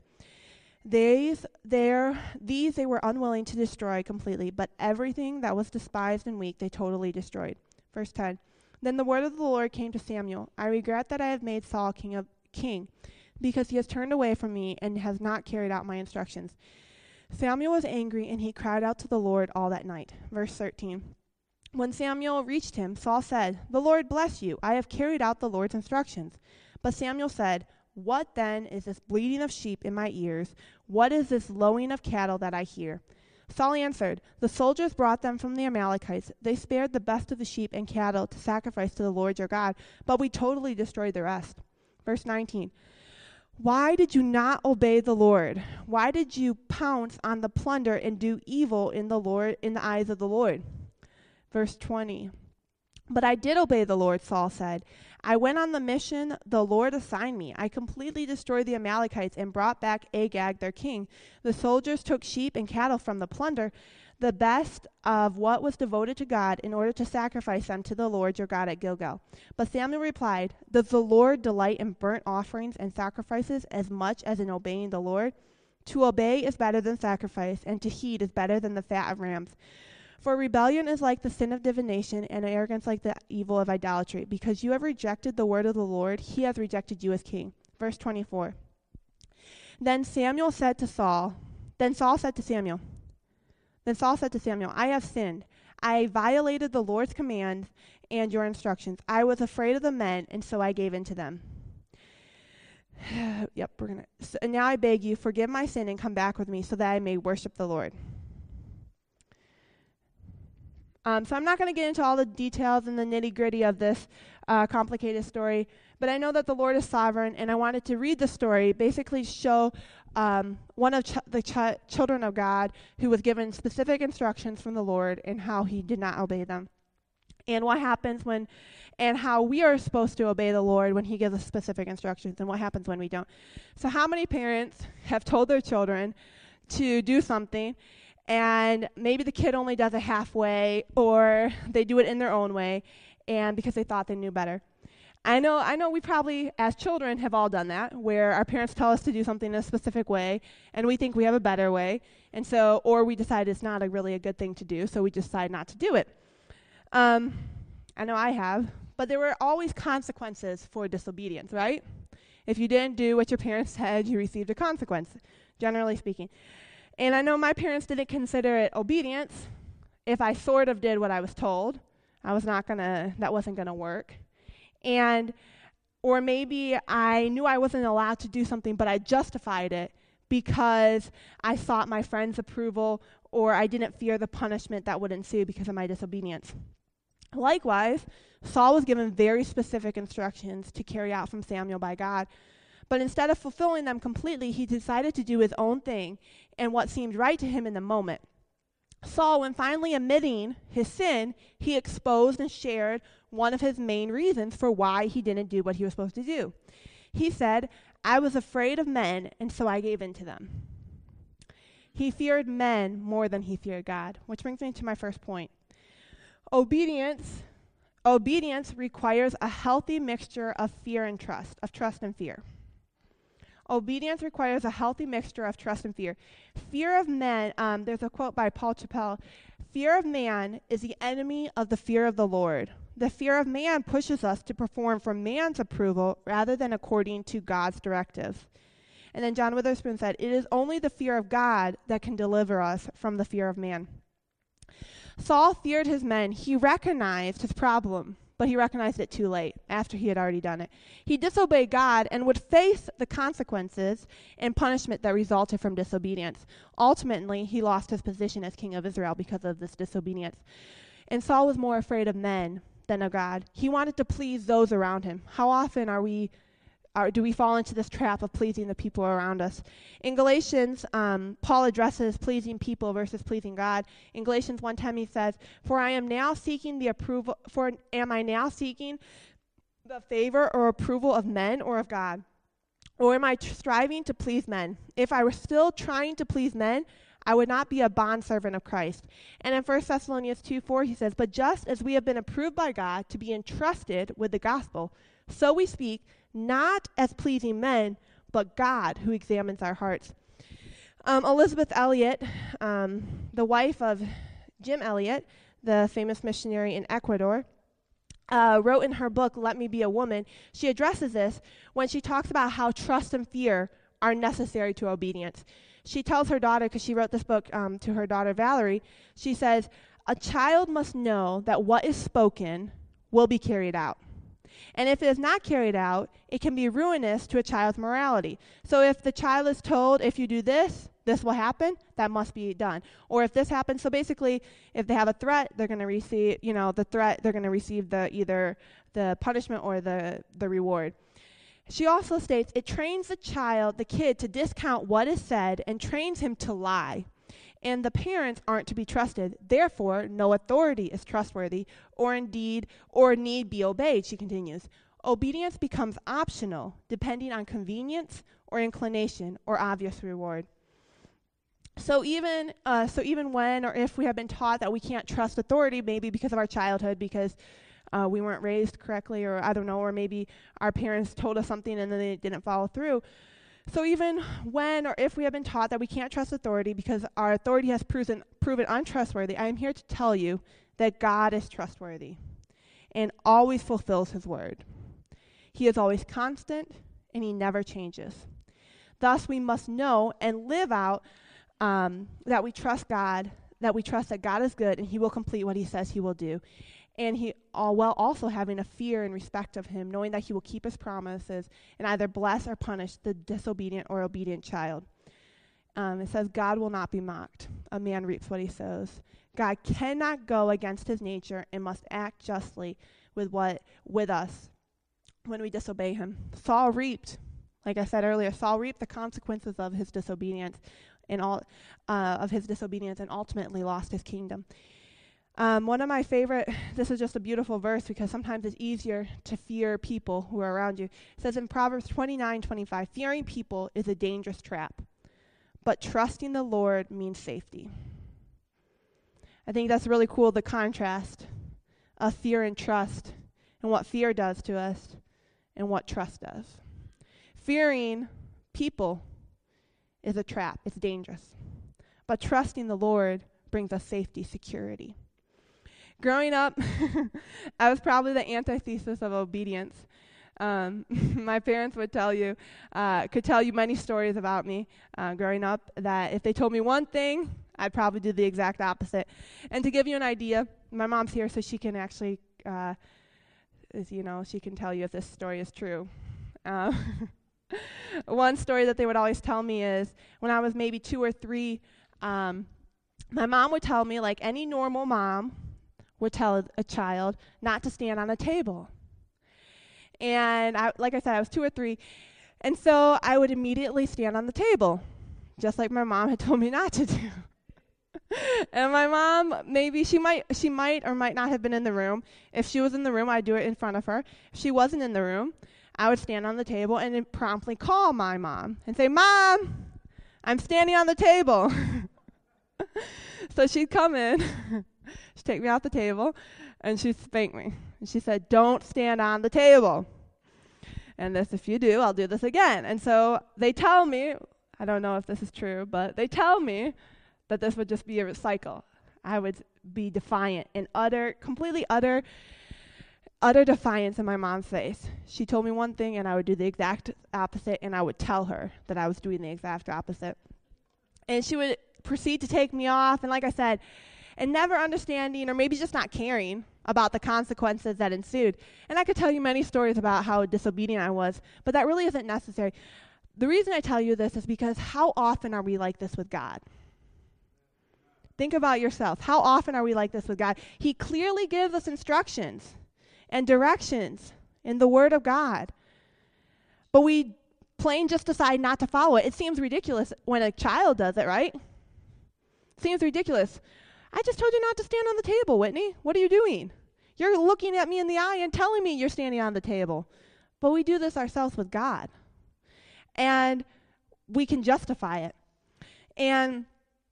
These they were unwilling to destroy completely, but everything that was despised and weak they totally destroyed. Verse 10. Then the word of the Lord came to Samuel. I regret that I have made Saul king, because he has turned away from me and has not carried out my instructions. Samuel was angry, and he cried out to the Lord all that night. Verse 13. When Samuel reached him, Saul said, The Lord bless you. I have carried out the Lord's instructions. But Samuel said, What then is this bleating of sheep in my ears? What is this lowing of cattle that I hear? Saul answered, The soldiers brought them from the Amalekites. They spared the best of the sheep and cattle to sacrifice to the Lord your God, but we totally destroyed the rest. Verse 19. Why did you not obey the Lord? Why did you pounce on the plunder and do evil in the eyes of the Lord? Verse 20. But I did obey the Lord, Saul said. I went on the mission the Lord assigned me. I completely destroyed the Amalekites and brought back Agag, their king. The soldiers took sheep and cattle from the plunder, the best of what was devoted to God, in order to sacrifice them to the Lord your God at Gilgal. But Samuel replied, Does the Lord delight in burnt offerings and sacrifices as much as in obeying the Lord? To obey is better than sacrifice, and to heed is better than the fat of rams. For rebellion is like the sin of divination, and arrogance like the evil of idolatry. Because you have rejected the word of the Lord, he has rejected you as king. Verse 24. Then Saul said to Samuel, I have sinned. I violated the Lord's command and your instructions. I was afraid of the men, and so I gave in to them. And now I beg you, forgive my sin and come back with me so that I may worship the Lord. So I'm not going to get into all the details and the nitty-gritty of this complicated story, but I know that the Lord is sovereign, and I wanted to read the story, basically show one of the children of God who was given specific instructions from the Lord and how he did not obey them. And what happens and how we are supposed to obey the Lord when he gives us specific instructions, and what happens when we don't. So how many parents have told their children to do something, and maybe the kid only does it halfway, or they do it in their own way, and because they thought they knew better? I know we probably, as children, have all done that, where our parents tell us to do something in a specific way, and we think we have a better way, and so, or we decide it's not really a good thing to do, so we decide not to do it. I know I have, but there were always consequences for disobedience, right? If you didn't do what your parents said, you received a consequence, generally speaking. And I know my parents didn't consider it obedience. If I sort of did what I was told, that wasn't gonna work. Or maybe I knew I wasn't allowed to do something, but I justified it because I sought my friend's approval, or I didn't fear the punishment that would ensue because of my disobedience. Likewise, Saul was given very specific instructions to carry out from Samuel by God, but instead of fulfilling them completely, he decided to do his own thing and what seemed right to him in the moment. Saul, when finally admitting his sin, he exposed and shared one of his main reasons for why he didn't do what he was supposed to do. He said, I was afraid of men, and so I gave in to them. He feared men more than he feared God, which brings me to my first point. Obedience requires a healthy mixture of fear and trust, of trust and fear. Obedience requires a healthy mixture of trust and fear. Fear of men, there's a quote by Paul Chappell, fear of man is the enemy of the fear of the Lord. The fear of man pushes us to perform for man's approval rather than according to God's directives. And then John Witherspoon said, it is only the fear of God that can deliver us from the fear of man. Saul feared his men. He recognized his problem, but he recognized it too late, after he had already done it. He disobeyed God and would face the consequences and punishment that resulted from disobedience. Ultimately, he lost his position as king of Israel because of this disobedience. And Saul was more afraid of men than of God. He wanted to please those around him. How often do we fall into this trap of pleasing the people around us? In Galatians, Paul addresses pleasing people versus pleasing God. In Galatians 1:10, he says, am I now seeking the favor or approval of men or of God? Or am I striving to please men? If I were still trying to please men, I would not be a bondservant of Christ. And in 1 Thessalonians 2:4, he says, but just as we have been approved by God to be entrusted with the gospel, so we speak, not as pleasing men, but God who examines our hearts. Elizabeth Elliot, the wife of Jim Elliot, the famous missionary in Ecuador, wrote in her book, Let Me Be a Woman, she addresses this when she talks about how trust and fear are necessary to obedience. She tells her daughter, because she wrote this book to her daughter Valerie, she says, a child must know that what is spoken will be carried out. And if it is not carried out, it can be ruinous to a child's morality. So if the child is told, if you do this, this will happen, that must be done. Or if this happens, so basically, if they have a threat, they're going to receive, they're going to receive either the punishment or the reward. She also states, it trains the kid to discount what is said and trains him to lie. And the parents aren't to be trusted. Therefore, no authority is trustworthy or need be obeyed, she continues. Obedience becomes optional, depending on convenience or inclination or obvious reward. So even when or if we have been taught that we can't trust authority, maybe because of our childhood, because we weren't raised correctly, or I don't know, or maybe our parents told us something and then they didn't follow through, So even when or if we have been taught that we can't trust authority because our authority has proven untrustworthy, I am here to tell you that God is trustworthy and always fulfills his word. He is always constant and he never changes. Thus, we must know and live out that we trust God, that we trust that God is good and he will complete what he says he will do. And while also having a fear and respect of him, knowing that he will keep his promises and either bless or punish the disobedient or obedient child. It says, God will not be mocked. A man reaps what he sows. God cannot go against his nature and must act justly with us when we disobey him. Saul reaped, like I said earlier, Saul reaped the consequences of his disobedience and ultimately lost his kingdom. One of my favorite, this is just a beautiful verse because sometimes it's easier to fear people who are around you. It says in Proverbs 29:25, fearing people is a dangerous trap, but trusting the Lord means safety. I think that's really cool, the contrast of fear and trust and what fear does to us and what trust does. Fearing people is a trap. It's dangerous. But trusting the Lord brings us safety, security. Growing up, I was probably the antithesis of obedience. My parents could tell you many stories about me growing up that if they told me one thing, I'd probably do the exact opposite. And to give you an idea, my mom's here so she can actually, she can tell you if this story is true. One story that they would always tell me is when I was maybe 2 or 3, my mom would tell me, like any normal mom would tell a child, not to stand on a table. And like I said, I was 2 or 3. And so I would immediately stand on the table, just like my mom had told me not to do. And my mom, maybe she might or might not have been in the room. If she was in the room, I'd do it in front of her. If she wasn't in the room, I would stand on the table and then promptly call my mom and say, Mom, I'm standing on the table. So she'd come in, she'd take me off the table, and she'd spank me. And she said, don't stand on the table. And this, if you do, I'll do this again. And so they tell me, I don't know if this is true, but they tell me that this would just be a cycle. I would be defiant and completely utter defiance in my mom's face. She told me one thing, and I would do the exact opposite, and I would tell her that I was doing the exact opposite. And she would proceed to take me off, and like I said, and never understanding or maybe just not caring about the consequences that ensued. And I could tell you many stories about how disobedient I was, but that really isn't necessary. The reason I tell you this is because how often are we like this with God? Think about yourself. How often are we like this with God? He clearly gives us instructions and directions in the Word of God, but we plain just decide not to follow it. It seems ridiculous when a child does it, right? Seems ridiculous. I just told you not to stand on the table, Whitney. What are you doing? You're looking at me in the eye and telling me you're standing on the table. But we do this ourselves with God. And we can justify it. And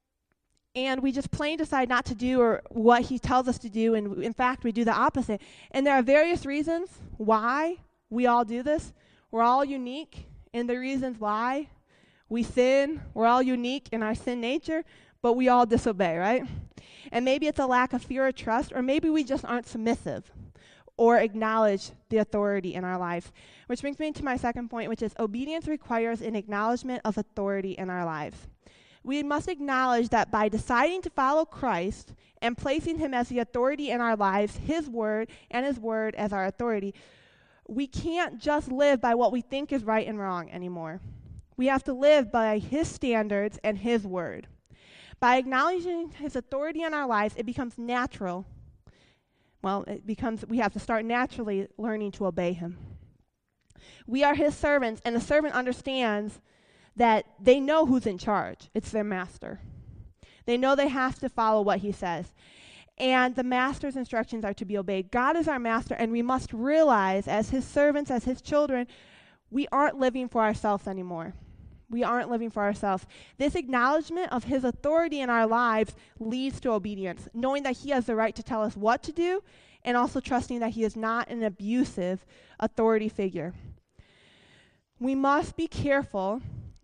we just plain decide not to do or what he tells us to do, and in fact, we do the opposite. And there are various reasons why we all do this. We're all unique in the reasons why we sin. We're all unique in our sin nature, but we all disobey, right? And maybe it's a lack of fear or trust, or maybe we just aren't submissive or acknowledge the authority in our lives. Which brings me to my second point, which is obedience requires an acknowledgement of authority in our lives. We must acknowledge that by deciding to follow Christ and placing him as the authority in our lives, his word as our authority, we can't just live by what we think is right and wrong anymore. We have to live by his standards and his word. By acknowledging his authority in our lives, it becomes natural. We have to start naturally learning to obey him. We are his servants, and the servant understands that they know who's in charge. It's their master. They know they have to follow what he says. And the master's instructions are to be obeyed. God is our master, and we must realize as his servants, as his children, we aren't living for ourselves anymore. We aren't living for ourselves. This acknowledgement of his authority in our lives leads to obedience, knowing that he has the right to tell us what to do, and also trusting that he is not an abusive authority figure. We must be careful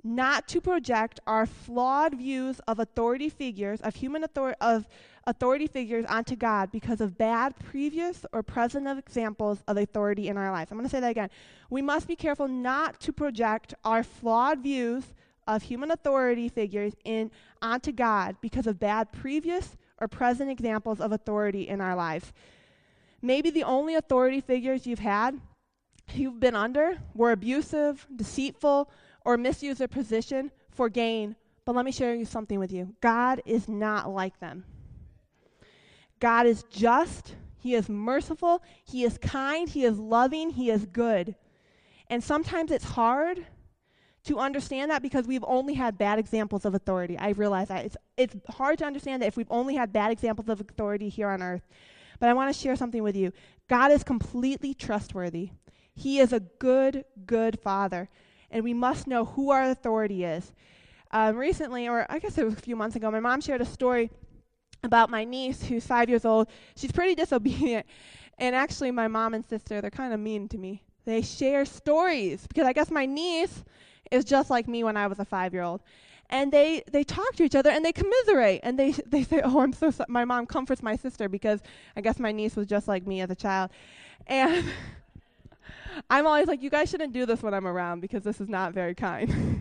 not to project our flawed views of authority figures, of authority figures onto God because of bad previous or present examples of authority in our lives. I'm going to say that again. We must be careful not to project our flawed views of human authority figures onto God because of bad previous or present examples of authority in our lives. Maybe the only authority figures you've been under were abusive, deceitful, or misuse their position for gain. But let me share something with you. God is not like them. God is just. He is merciful. He is kind. He is loving. He is good. And sometimes it's hard to understand that because we've only had bad examples of authority. I realize that. It's hard to understand that if we've only had bad examples of authority here on earth. But I want to share something with you. God is completely trustworthy. He is a good, good Father. And we must know who our authority is. Recently, or I guess it was a few months ago, my mom shared a story about my niece who's 5 years old. She's pretty disobedient. And actually, my mom and sister, they're kind of mean to me. They share stories because I guess my niece is just like me when I was a 5-year-old. And they talk to each other and they commiserate. And they say, oh, I'm so sorry. My mom comforts my sister because I guess my niece was just like me as a child. And I'm always like, you guys shouldn't do this when I'm around because this is not very kind.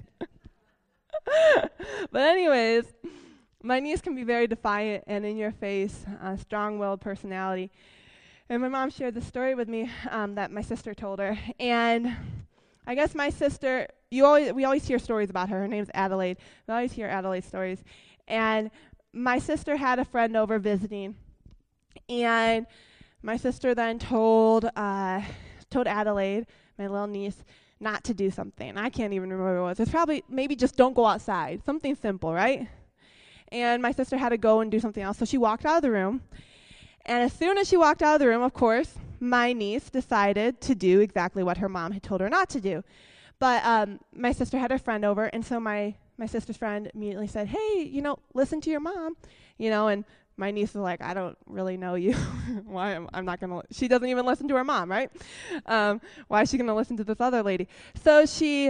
But anyways, my niece can be very defiant and in your face, strong-willed personality. And my mom shared the story with me that my sister told her. And I guess my sister, we always hear stories about her. Her name's Adelaide. We always hear Adelaide's stories. And my sister had a friend over visiting. And my sister then told Adelaide, my little niece, not to do something. I can't even remember what it was. It's probably maybe just don't go outside. Something simple, right? And my sister had to go and do something else. So she walked out of the room. And as soon as she walked out of the room, of course, my niece decided to do exactly what her mom had told her not to do. But my sister had her friend over, and so my sister's friend immediately said, hey, listen to your mom. And my niece was like, I don't really know you. Why I'm not going to she doesn't even listen to her mom, right? Why is she going to listen to this other lady? So she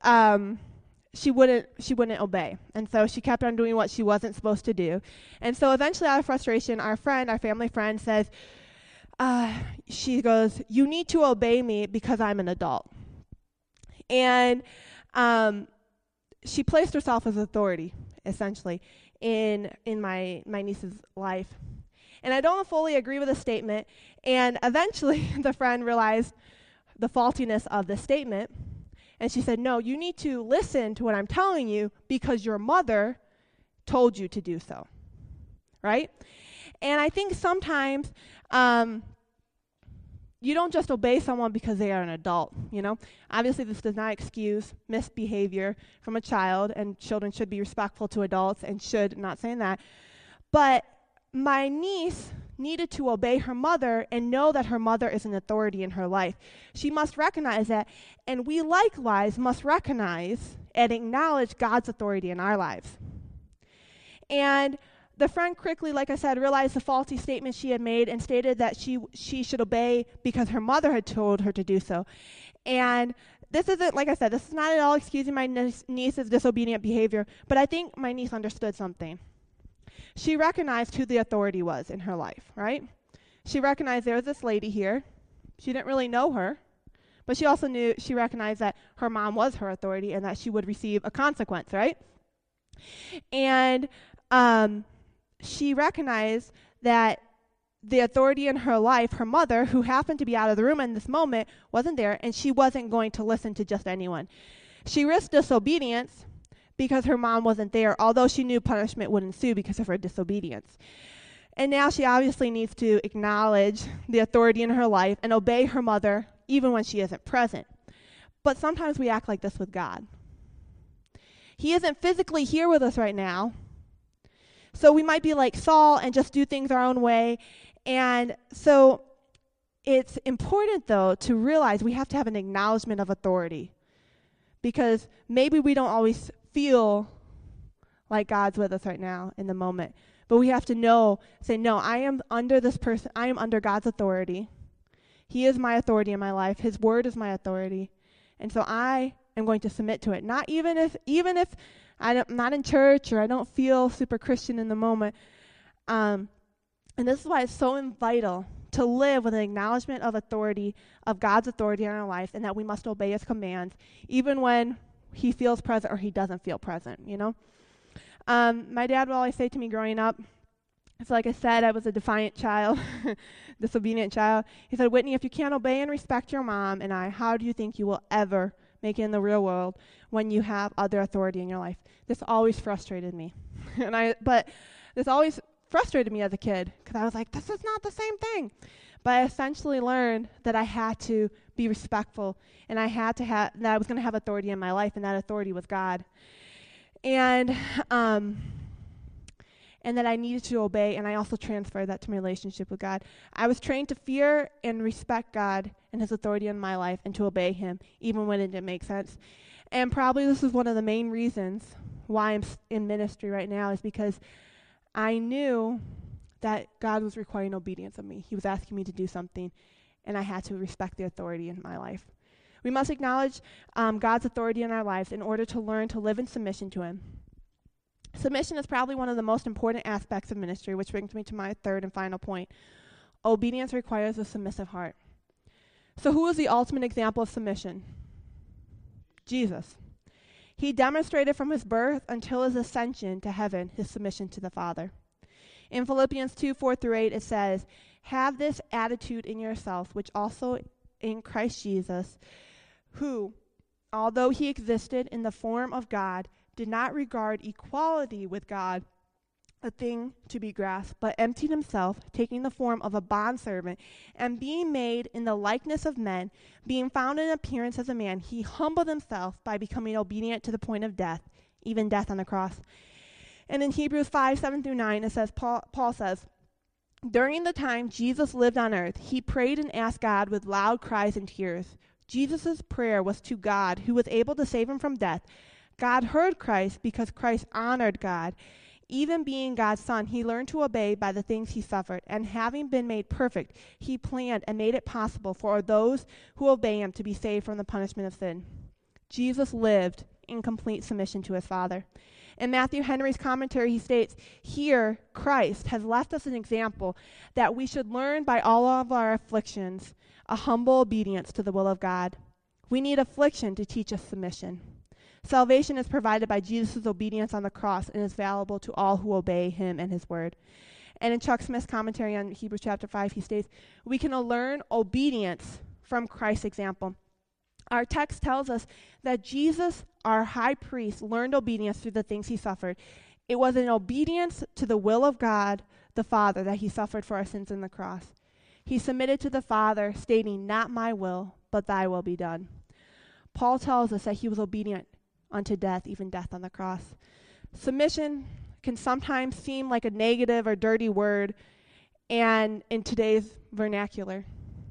wouldn't obey. And so she kept on doing what she wasn't supposed to do. And so eventually out of frustration, our family friend says, she goes, you need to obey me because I'm an adult. And she placed herself as authority, essentially, in my niece's life. And I don't fully agree with the statement. And eventually the friend realized the faultiness of the statement. And she said, no, you need to listen to what I'm telling you because your mother told you to do so, right? And I think sometimes you don't just obey someone because they are an adult, Obviously, this does not excuse misbehavior from a child, and children should be respectful to adults and should, not saying that. But my niece needed to obey her mother and know that her mother is an authority in her life. She must recognize that, and we likewise must recognize and acknowledge God's authority in our lives. And the friend quickly, like I said, realized the faulty statement she had made and stated that she should obey because her mother had told her to do so. And this isn't, like I said, this is not at all excusing my niece's disobedient behavior, but I think my niece understood something. She recognized who the authority was in her life, right? She recognized there was this lady here. She didn't really know her, but she recognized that her mom was her authority and that she would receive a consequence, right? And she recognized that the authority in her life, her mother, who happened to be out of the room in this moment, wasn't there, and she wasn't going to listen to just anyone. She risked disobedience because her mom wasn't there, although she knew punishment would ensue because of her disobedience. And now she obviously needs to acknowledge the authority in her life and obey her mother even when she isn't present. But sometimes we act like this with God. He isn't physically here with us right now, so we might be like Saul and just do things our own way. And so it's important, though, to realize we have to have an acknowledgement of authority, because maybe we don't always feel like God's with us right now in the moment. But we have to say, no, I am under this person. I am under God's authority. He is my authority in my life. His word is my authority. And so I am going to submit to it. Not even if I'm not in church or I don't feel super Christian in the moment. And this is why it's so vital to live with an acknowledgement of authority, of God's authority in our life, and that we must obey his commands, even when he feels present or he doesn't feel present, you know? My dad would always say to me growing up, so like I said, I was a defiant child, disobedient child. He said, Whitney, if you can't obey and respect your mom and I, how do you think you will ever make it in the real world when you have other authority in your life? This always frustrated me. But this always frustrated me as a kid because I was like, this is not the same thing. But I essentially learned that I had to be respectful and that I was going to have authority in my life, and that authority was God. And that I needed to obey, and I also transferred that to my relationship with God. I was trained to fear and respect God and his authority in my life and to obey him, even when it didn't make sense. And probably this is one of the main reasons why I'm in ministry right now, is because I knew that God was requiring obedience of me. He was asking me to do something, and I had to respect the authority in my life. We must acknowledge God's authority in our lives in order to learn to live in submission to him. Submission is probably one of the most important aspects of ministry, which brings me to my third and final point. Obedience requires a submissive heart. So who is the ultimate example of submission? Jesus. He demonstrated from his birth until his ascension to heaven his submission to the Father. In Philippians 2:4-8, it says, have this attitude in yourselves, which also in Christ Jesus, who, although he existed in the form of God, did not regard equality with God a thing to be grasped, but emptied himself, taking the form of a bondservant, and being made in the likeness of men, being found in appearance as a man, he humbled himself by becoming obedient to the point of death, even death on the cross. And in Hebrews 5:7-9, it says, Paul says, during the time Jesus lived on earth, he prayed and asked God with loud cries and tears. Jesus' prayer was to God, who was able to save him from death. God heard Christ because Christ honored God. Even being God's son, he learned to obey by the things he suffered, and having been made perfect, he planned and made it possible for those who obey him to be saved from the punishment of sin. Jesus lived in complete submission to his Father. In Matthew Henry's commentary, he states, here Christ has left us an example that we should learn by all of our afflictions, a humble obedience to the will of God. We need affliction to teach us submission. Salvation is provided by Jesus' obedience on the cross and is valuable to all who obey him and his word. And in Chuck Smith's commentary on Hebrews chapter 5, he states, we can learn obedience from Christ's example. Our text tells us that Jesus, our high priest, learned obedience through the things he suffered. It was in obedience to the will of God, the Father, that he suffered for our sins on the cross. He submitted to the Father, stating, not my will, but thy will be done. Paul tells us that he was obedient unto death, even death on the cross. Submission can sometimes seem like a negative or dirty word, and in today's vernacular.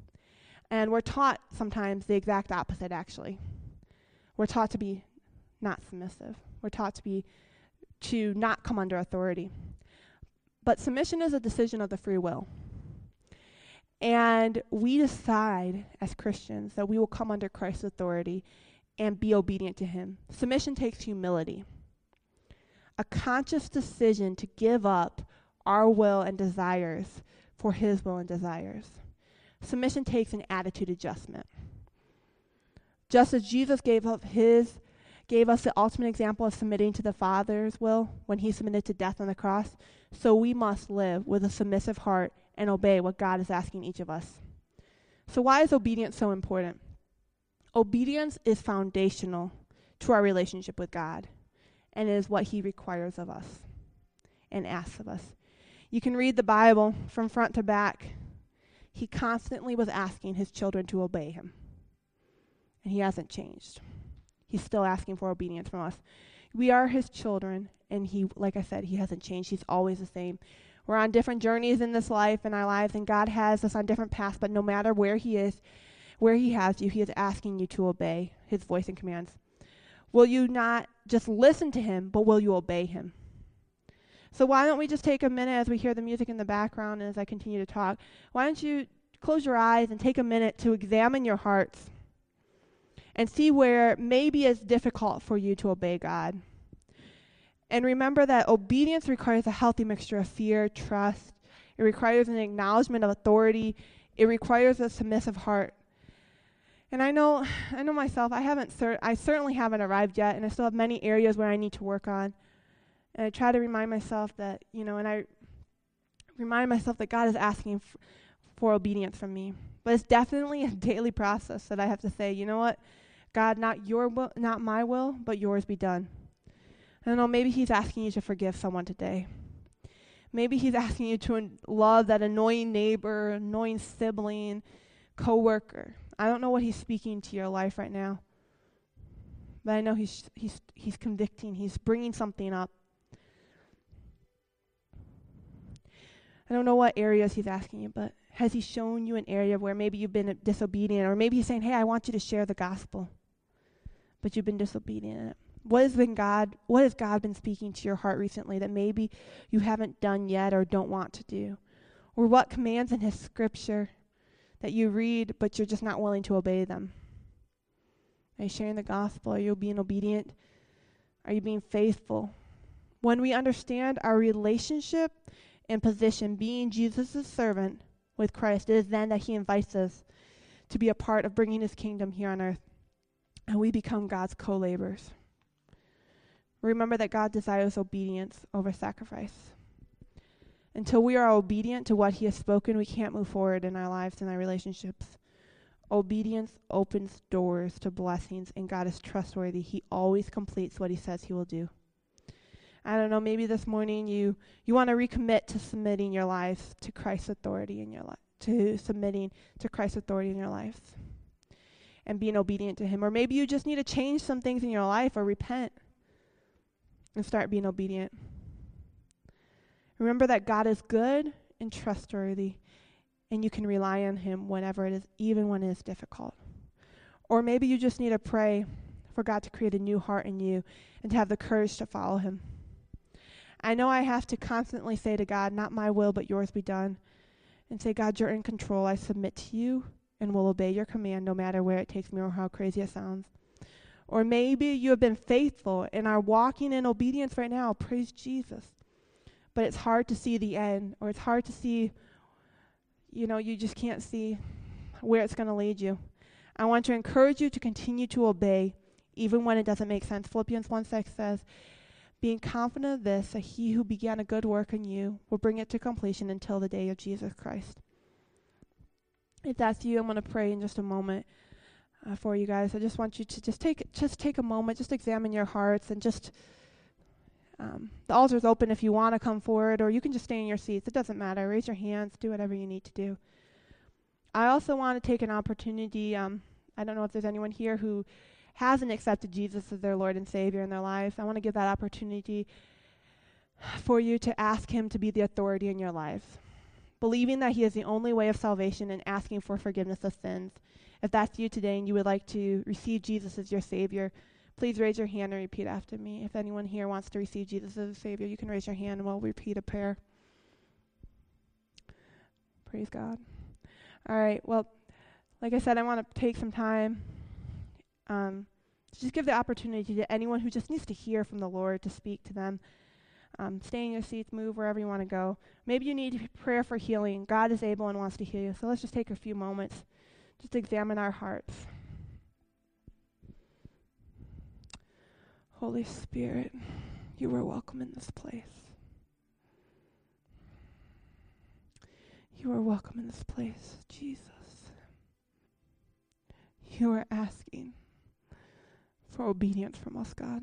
And we're taught sometimes the exact opposite, actually. We're taught to be not submissive. We're taught to not come under authority. But submission is a decision of the free will. And we decide as Christians that we will come under Christ's authority and be obedient to him. Submission takes humility. A conscious decision to give up our will and desires for his will and desires. Submission takes an attitude adjustment. Just as Jesus gave us the ultimate example of submitting to the Father's will when he submitted to death on the cross, so we must live with a submissive heart and obey what God is asking each of us. So why is obedience so important? Obedience is foundational to our relationship with God, and it is what he requires of us and asks of us. You can read the Bible from front to back. He constantly was asking his children to obey him, and he hasn't changed. He's still asking for obedience from us. We are his children, and he, like I said, he hasn't changed. He's always the same. We're on different journeys in this life, in our lives, and God has us on different paths, but no matter where he is, where he has you, he is asking you to obey his voice and commands. Will you not just listen to him, but will you obey him? So why don't we just take a minute as we hear the music in the background and as I continue to talk, why don't you close your eyes and take a minute to examine your hearts and see where maybe it's difficult for you to obey God. And remember that obedience requires a healthy mixture of fear, trust. It requires an acknowledgement of authority. It requires a submissive heart. And I know myself, I certainly haven't arrived yet, and I still have many areas where I need to work on. And I try to remind myself that, and I remind myself that God is asking for obedience from me. But it's definitely a daily process that I have to say, you know what? God, not your will, not my will, but yours be done. I don't know, maybe he's asking you to forgive someone today. Maybe he's asking you to love that annoying neighbor, annoying sibling, coworker. I don't know what he's speaking to your life right now. But I know he's convicting. He's bringing something up. I don't know what areas he's asking you, but has he shown you an area where maybe you've been disobedient, or maybe he's saying, hey, I want you to share the gospel, but you've been disobedient in it? What has God been speaking to your heart recently that maybe you haven't done yet or don't want to do? Or what commands in his scripture that you read, but you're just not willing to obey them? Are you sharing the gospel? Are you being obedient? Are you being faithful? When we understand our relationship and position, being Jesus' servant with Christ, it is then that he invites us to be a part of bringing his kingdom here on earth, and we become God's co-laborers. Remember that God desires obedience over sacrifice. Until we are obedient to what he has spoken, we can't move forward in our lives and our relationships. Obedience opens doors to blessings, and God is trustworthy. He always completes what he says he will do. I don't know, maybe this morning you want to recommit to submitting your life to Christ's authority in your life, to submitting to Christ's authority in your life and being obedient to him. Or maybe you just need to change some things in your life or repent and start being obedient. Remember that God is good and trustworthy, and you can rely on him whenever it is, even when it is difficult. Or maybe you just need to pray for God to create a new heart in you and to have the courage to follow him. I know I have to constantly say to God, not my will, but yours be done. And say, God, you're in control. I submit to you and will obey your command no matter where it takes me or how crazy it sounds. Or maybe you have been faithful and are walking in obedience right now. Praise Jesus. But it's hard to see the end, or it's hard to see, you just can't see where it's going to lead you. I want to encourage you to continue to obey, even when it doesn't make sense. Philippians 1:6 says, being confident of this, that he who began a good work in you will bring it to completion until the day of Jesus Christ. If that's you, I'm going to pray in just a moment for you guys. I just want you to just take a moment, just examine your hearts, and just the altar's open if you want to come forward, or you can just stay in your seats. It doesn't matter. Raise your hands. Do whatever you need to do. I also want to take an opportunity. I don't know if there's anyone here who hasn't accepted Jesus as their Lord and Savior in their lives. I want to give that opportunity for you to ask him to be the authority in your lives, believing that he is the only way of salvation and asking for forgiveness of sins. If that's you today and you would like to receive Jesus as your Savior, please raise your hand and repeat after me. If anyone here wants to receive Jesus as a Savior, you can raise your hand and we'll repeat a prayer. Praise God. All right, well, like I said, I want to take some time to just give the opportunity to anyone who just needs to hear from the Lord to speak to them. Stay in your seats, move wherever you want to go. Maybe you need prayer for healing. God is able and wants to heal you. So let's just take a few moments, just examine our hearts. Holy Spirit, you are welcome in this place. You are welcome in this place, Jesus. You are asking for obedience from us, God.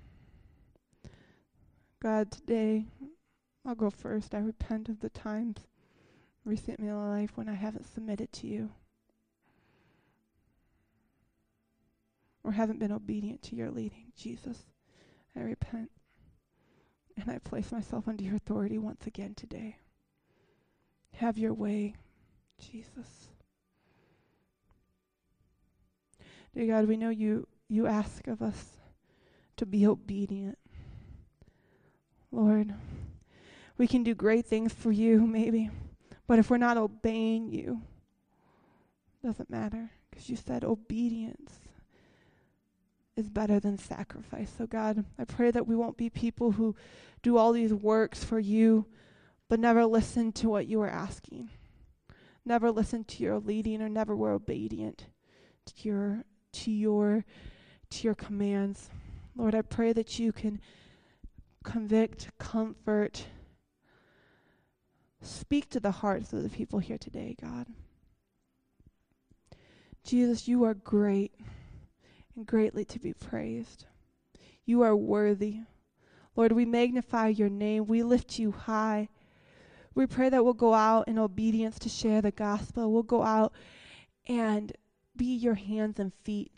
God, today, I'll go first. I repent of the times recently in my life when I haven't submitted to you or haven't been obedient to your leading. Jesus, I repent, and I place myself under your authority once again today. Have your way, Jesus. Dear God, we know you ask of us to be obedient. Lord, we can do great things for you, maybe, but if we're not obeying you, it doesn't matter, because you said obedience is better than sacrifice. So God, I pray that we won't be people who do all these works for you, but never listen to what you are asking. Never listen to your leading, or never were obedient to your commands. Lord, I pray that you can convict, comfort, speak to the hearts of the people here today, God. Jesus, you are great and greatly to be praised. You are worthy. Lord, we magnify your name. We lift you high. We pray that we'll go out in obedience to share the gospel. We'll go out and be your hands and feet.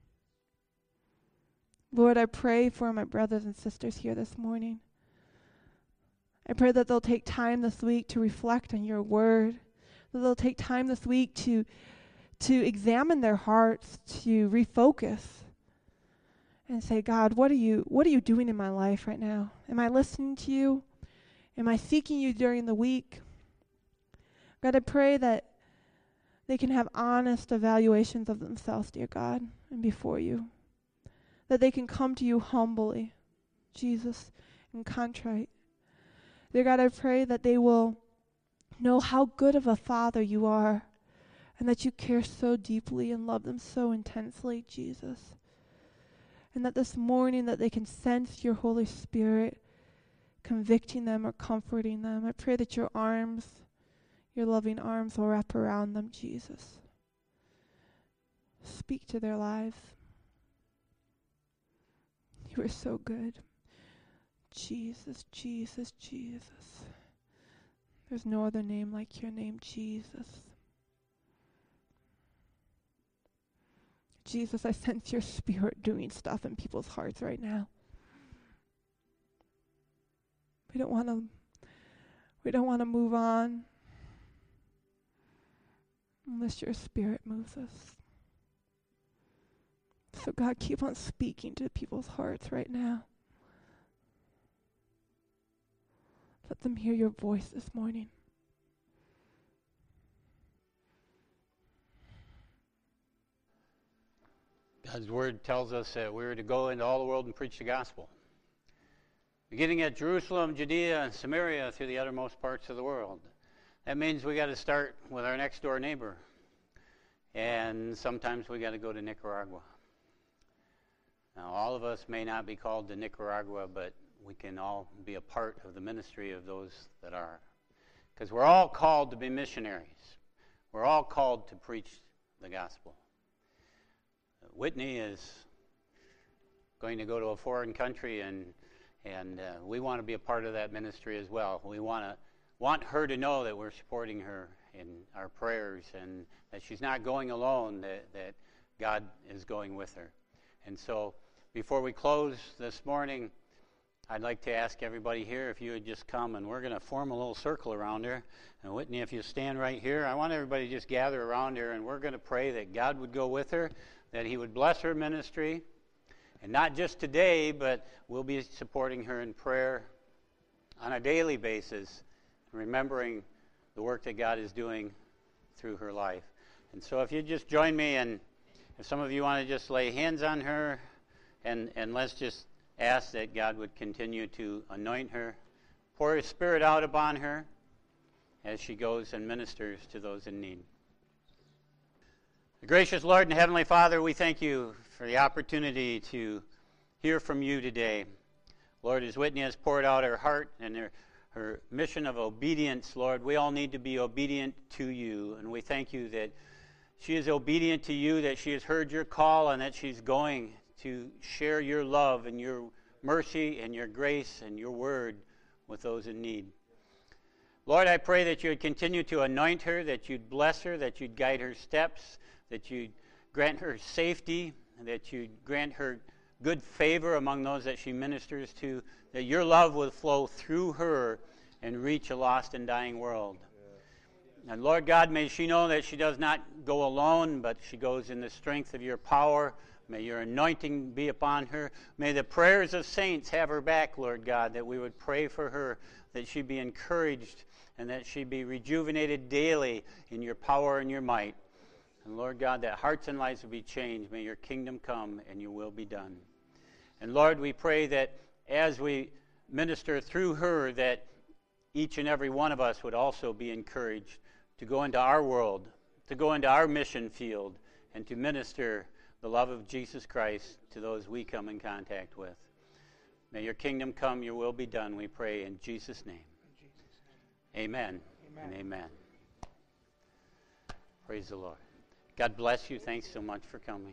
Lord, I pray for my brothers and sisters here this morning. I pray that they'll take time this week to reflect on your word, that they'll take time this week to examine their hearts, to refocus and say, God, what are you doing in my life right now? Am I listening to you? Am I seeking you during the week? God, I pray that they can have honest evaluations of themselves, dear God, and before you. That they can come to you humbly, Jesus, and contrite. Dear God, I pray that they will know how good of a Father you are, and that you care so deeply and love them so intensely, Jesus. And that this morning that they can sense your Holy Spirit convicting them or comforting them. I pray that your loving arms will wrap around them, Jesus. Speak to their lives. You are so good. Jesus, Jesus, Jesus. There's no other name like your name, Jesus. Jesus, I sense your spirit doing stuff in people's hearts right now. We don't want to move on unless your spirit moves us. So God, keep on speaking to people's hearts right now. Let them hear your voice this morning. God's word tells us that we're to go into all the world and preach the gospel. Beginning at Jerusalem, Judea, and Samaria, through the uttermost parts of the world. That means we got to start with our next door neighbor. And sometimes we got to go to Nicaragua. Now, all of us may not be called to Nicaragua, but we can all be a part of the ministry of those that are. Because we're all called to be missionaries. We're all called to preach the gospel. Whitney is going to go to a foreign country, and we want to be a part of that ministry as well. We want her to know that we're supporting her in our prayers, and that she's not going alone, that God is going with her. And so before we close this morning, I'd like to ask everybody here if you would just come, and we're going to form a little circle around her. And Whitney, if you stand right here, I want everybody to just gather around her, and we're going to pray that God would go with her, that he would bless her ministry, and not just today, but we'll be supporting her in prayer on a daily basis, remembering the work that God is doing through her life. And so if you just join me, and if some of you want to just lay hands on her, and let's just ask that God would continue to anoint her, pour his Spirit out upon her as she goes and ministers to those in need. Gracious Lord and Heavenly Father, we thank you for the opportunity to hear from you today. Lord, as Whitney has poured out her heart and her mission of obedience, Lord, we all need to be obedient to you. And we thank you that she is obedient to you, that she has heard your call, and that she's going to share your love and your mercy and your grace and your word with those in need. Lord, I pray that you would continue to anoint her, that you'd bless her, that you'd guide her steps, that you'd grant her safety, and that you'd grant her good favor among those that she ministers to, that your love would flow through her and reach a lost and dying world. And Lord God, may she know that she does not go alone, but she goes in the strength of your power. May your anointing be upon her. May the prayers of saints have her back, Lord God, that we would pray for her, that she be encouraged, and that she be rejuvenated daily in your power and your might. And Lord God, that hearts and lives will be changed. May your kingdom come and your will be done. And Lord, we pray that as we minister through her, that each and every one of us would also be encouraged to go into our world, to go into our mission field, and to minister the love of Jesus Christ to those we come in contact with. May your kingdom come, your will be done, we pray in Jesus' name. Amen. Amen. And amen. Praise the Lord. God bless you. Thanks so much for coming.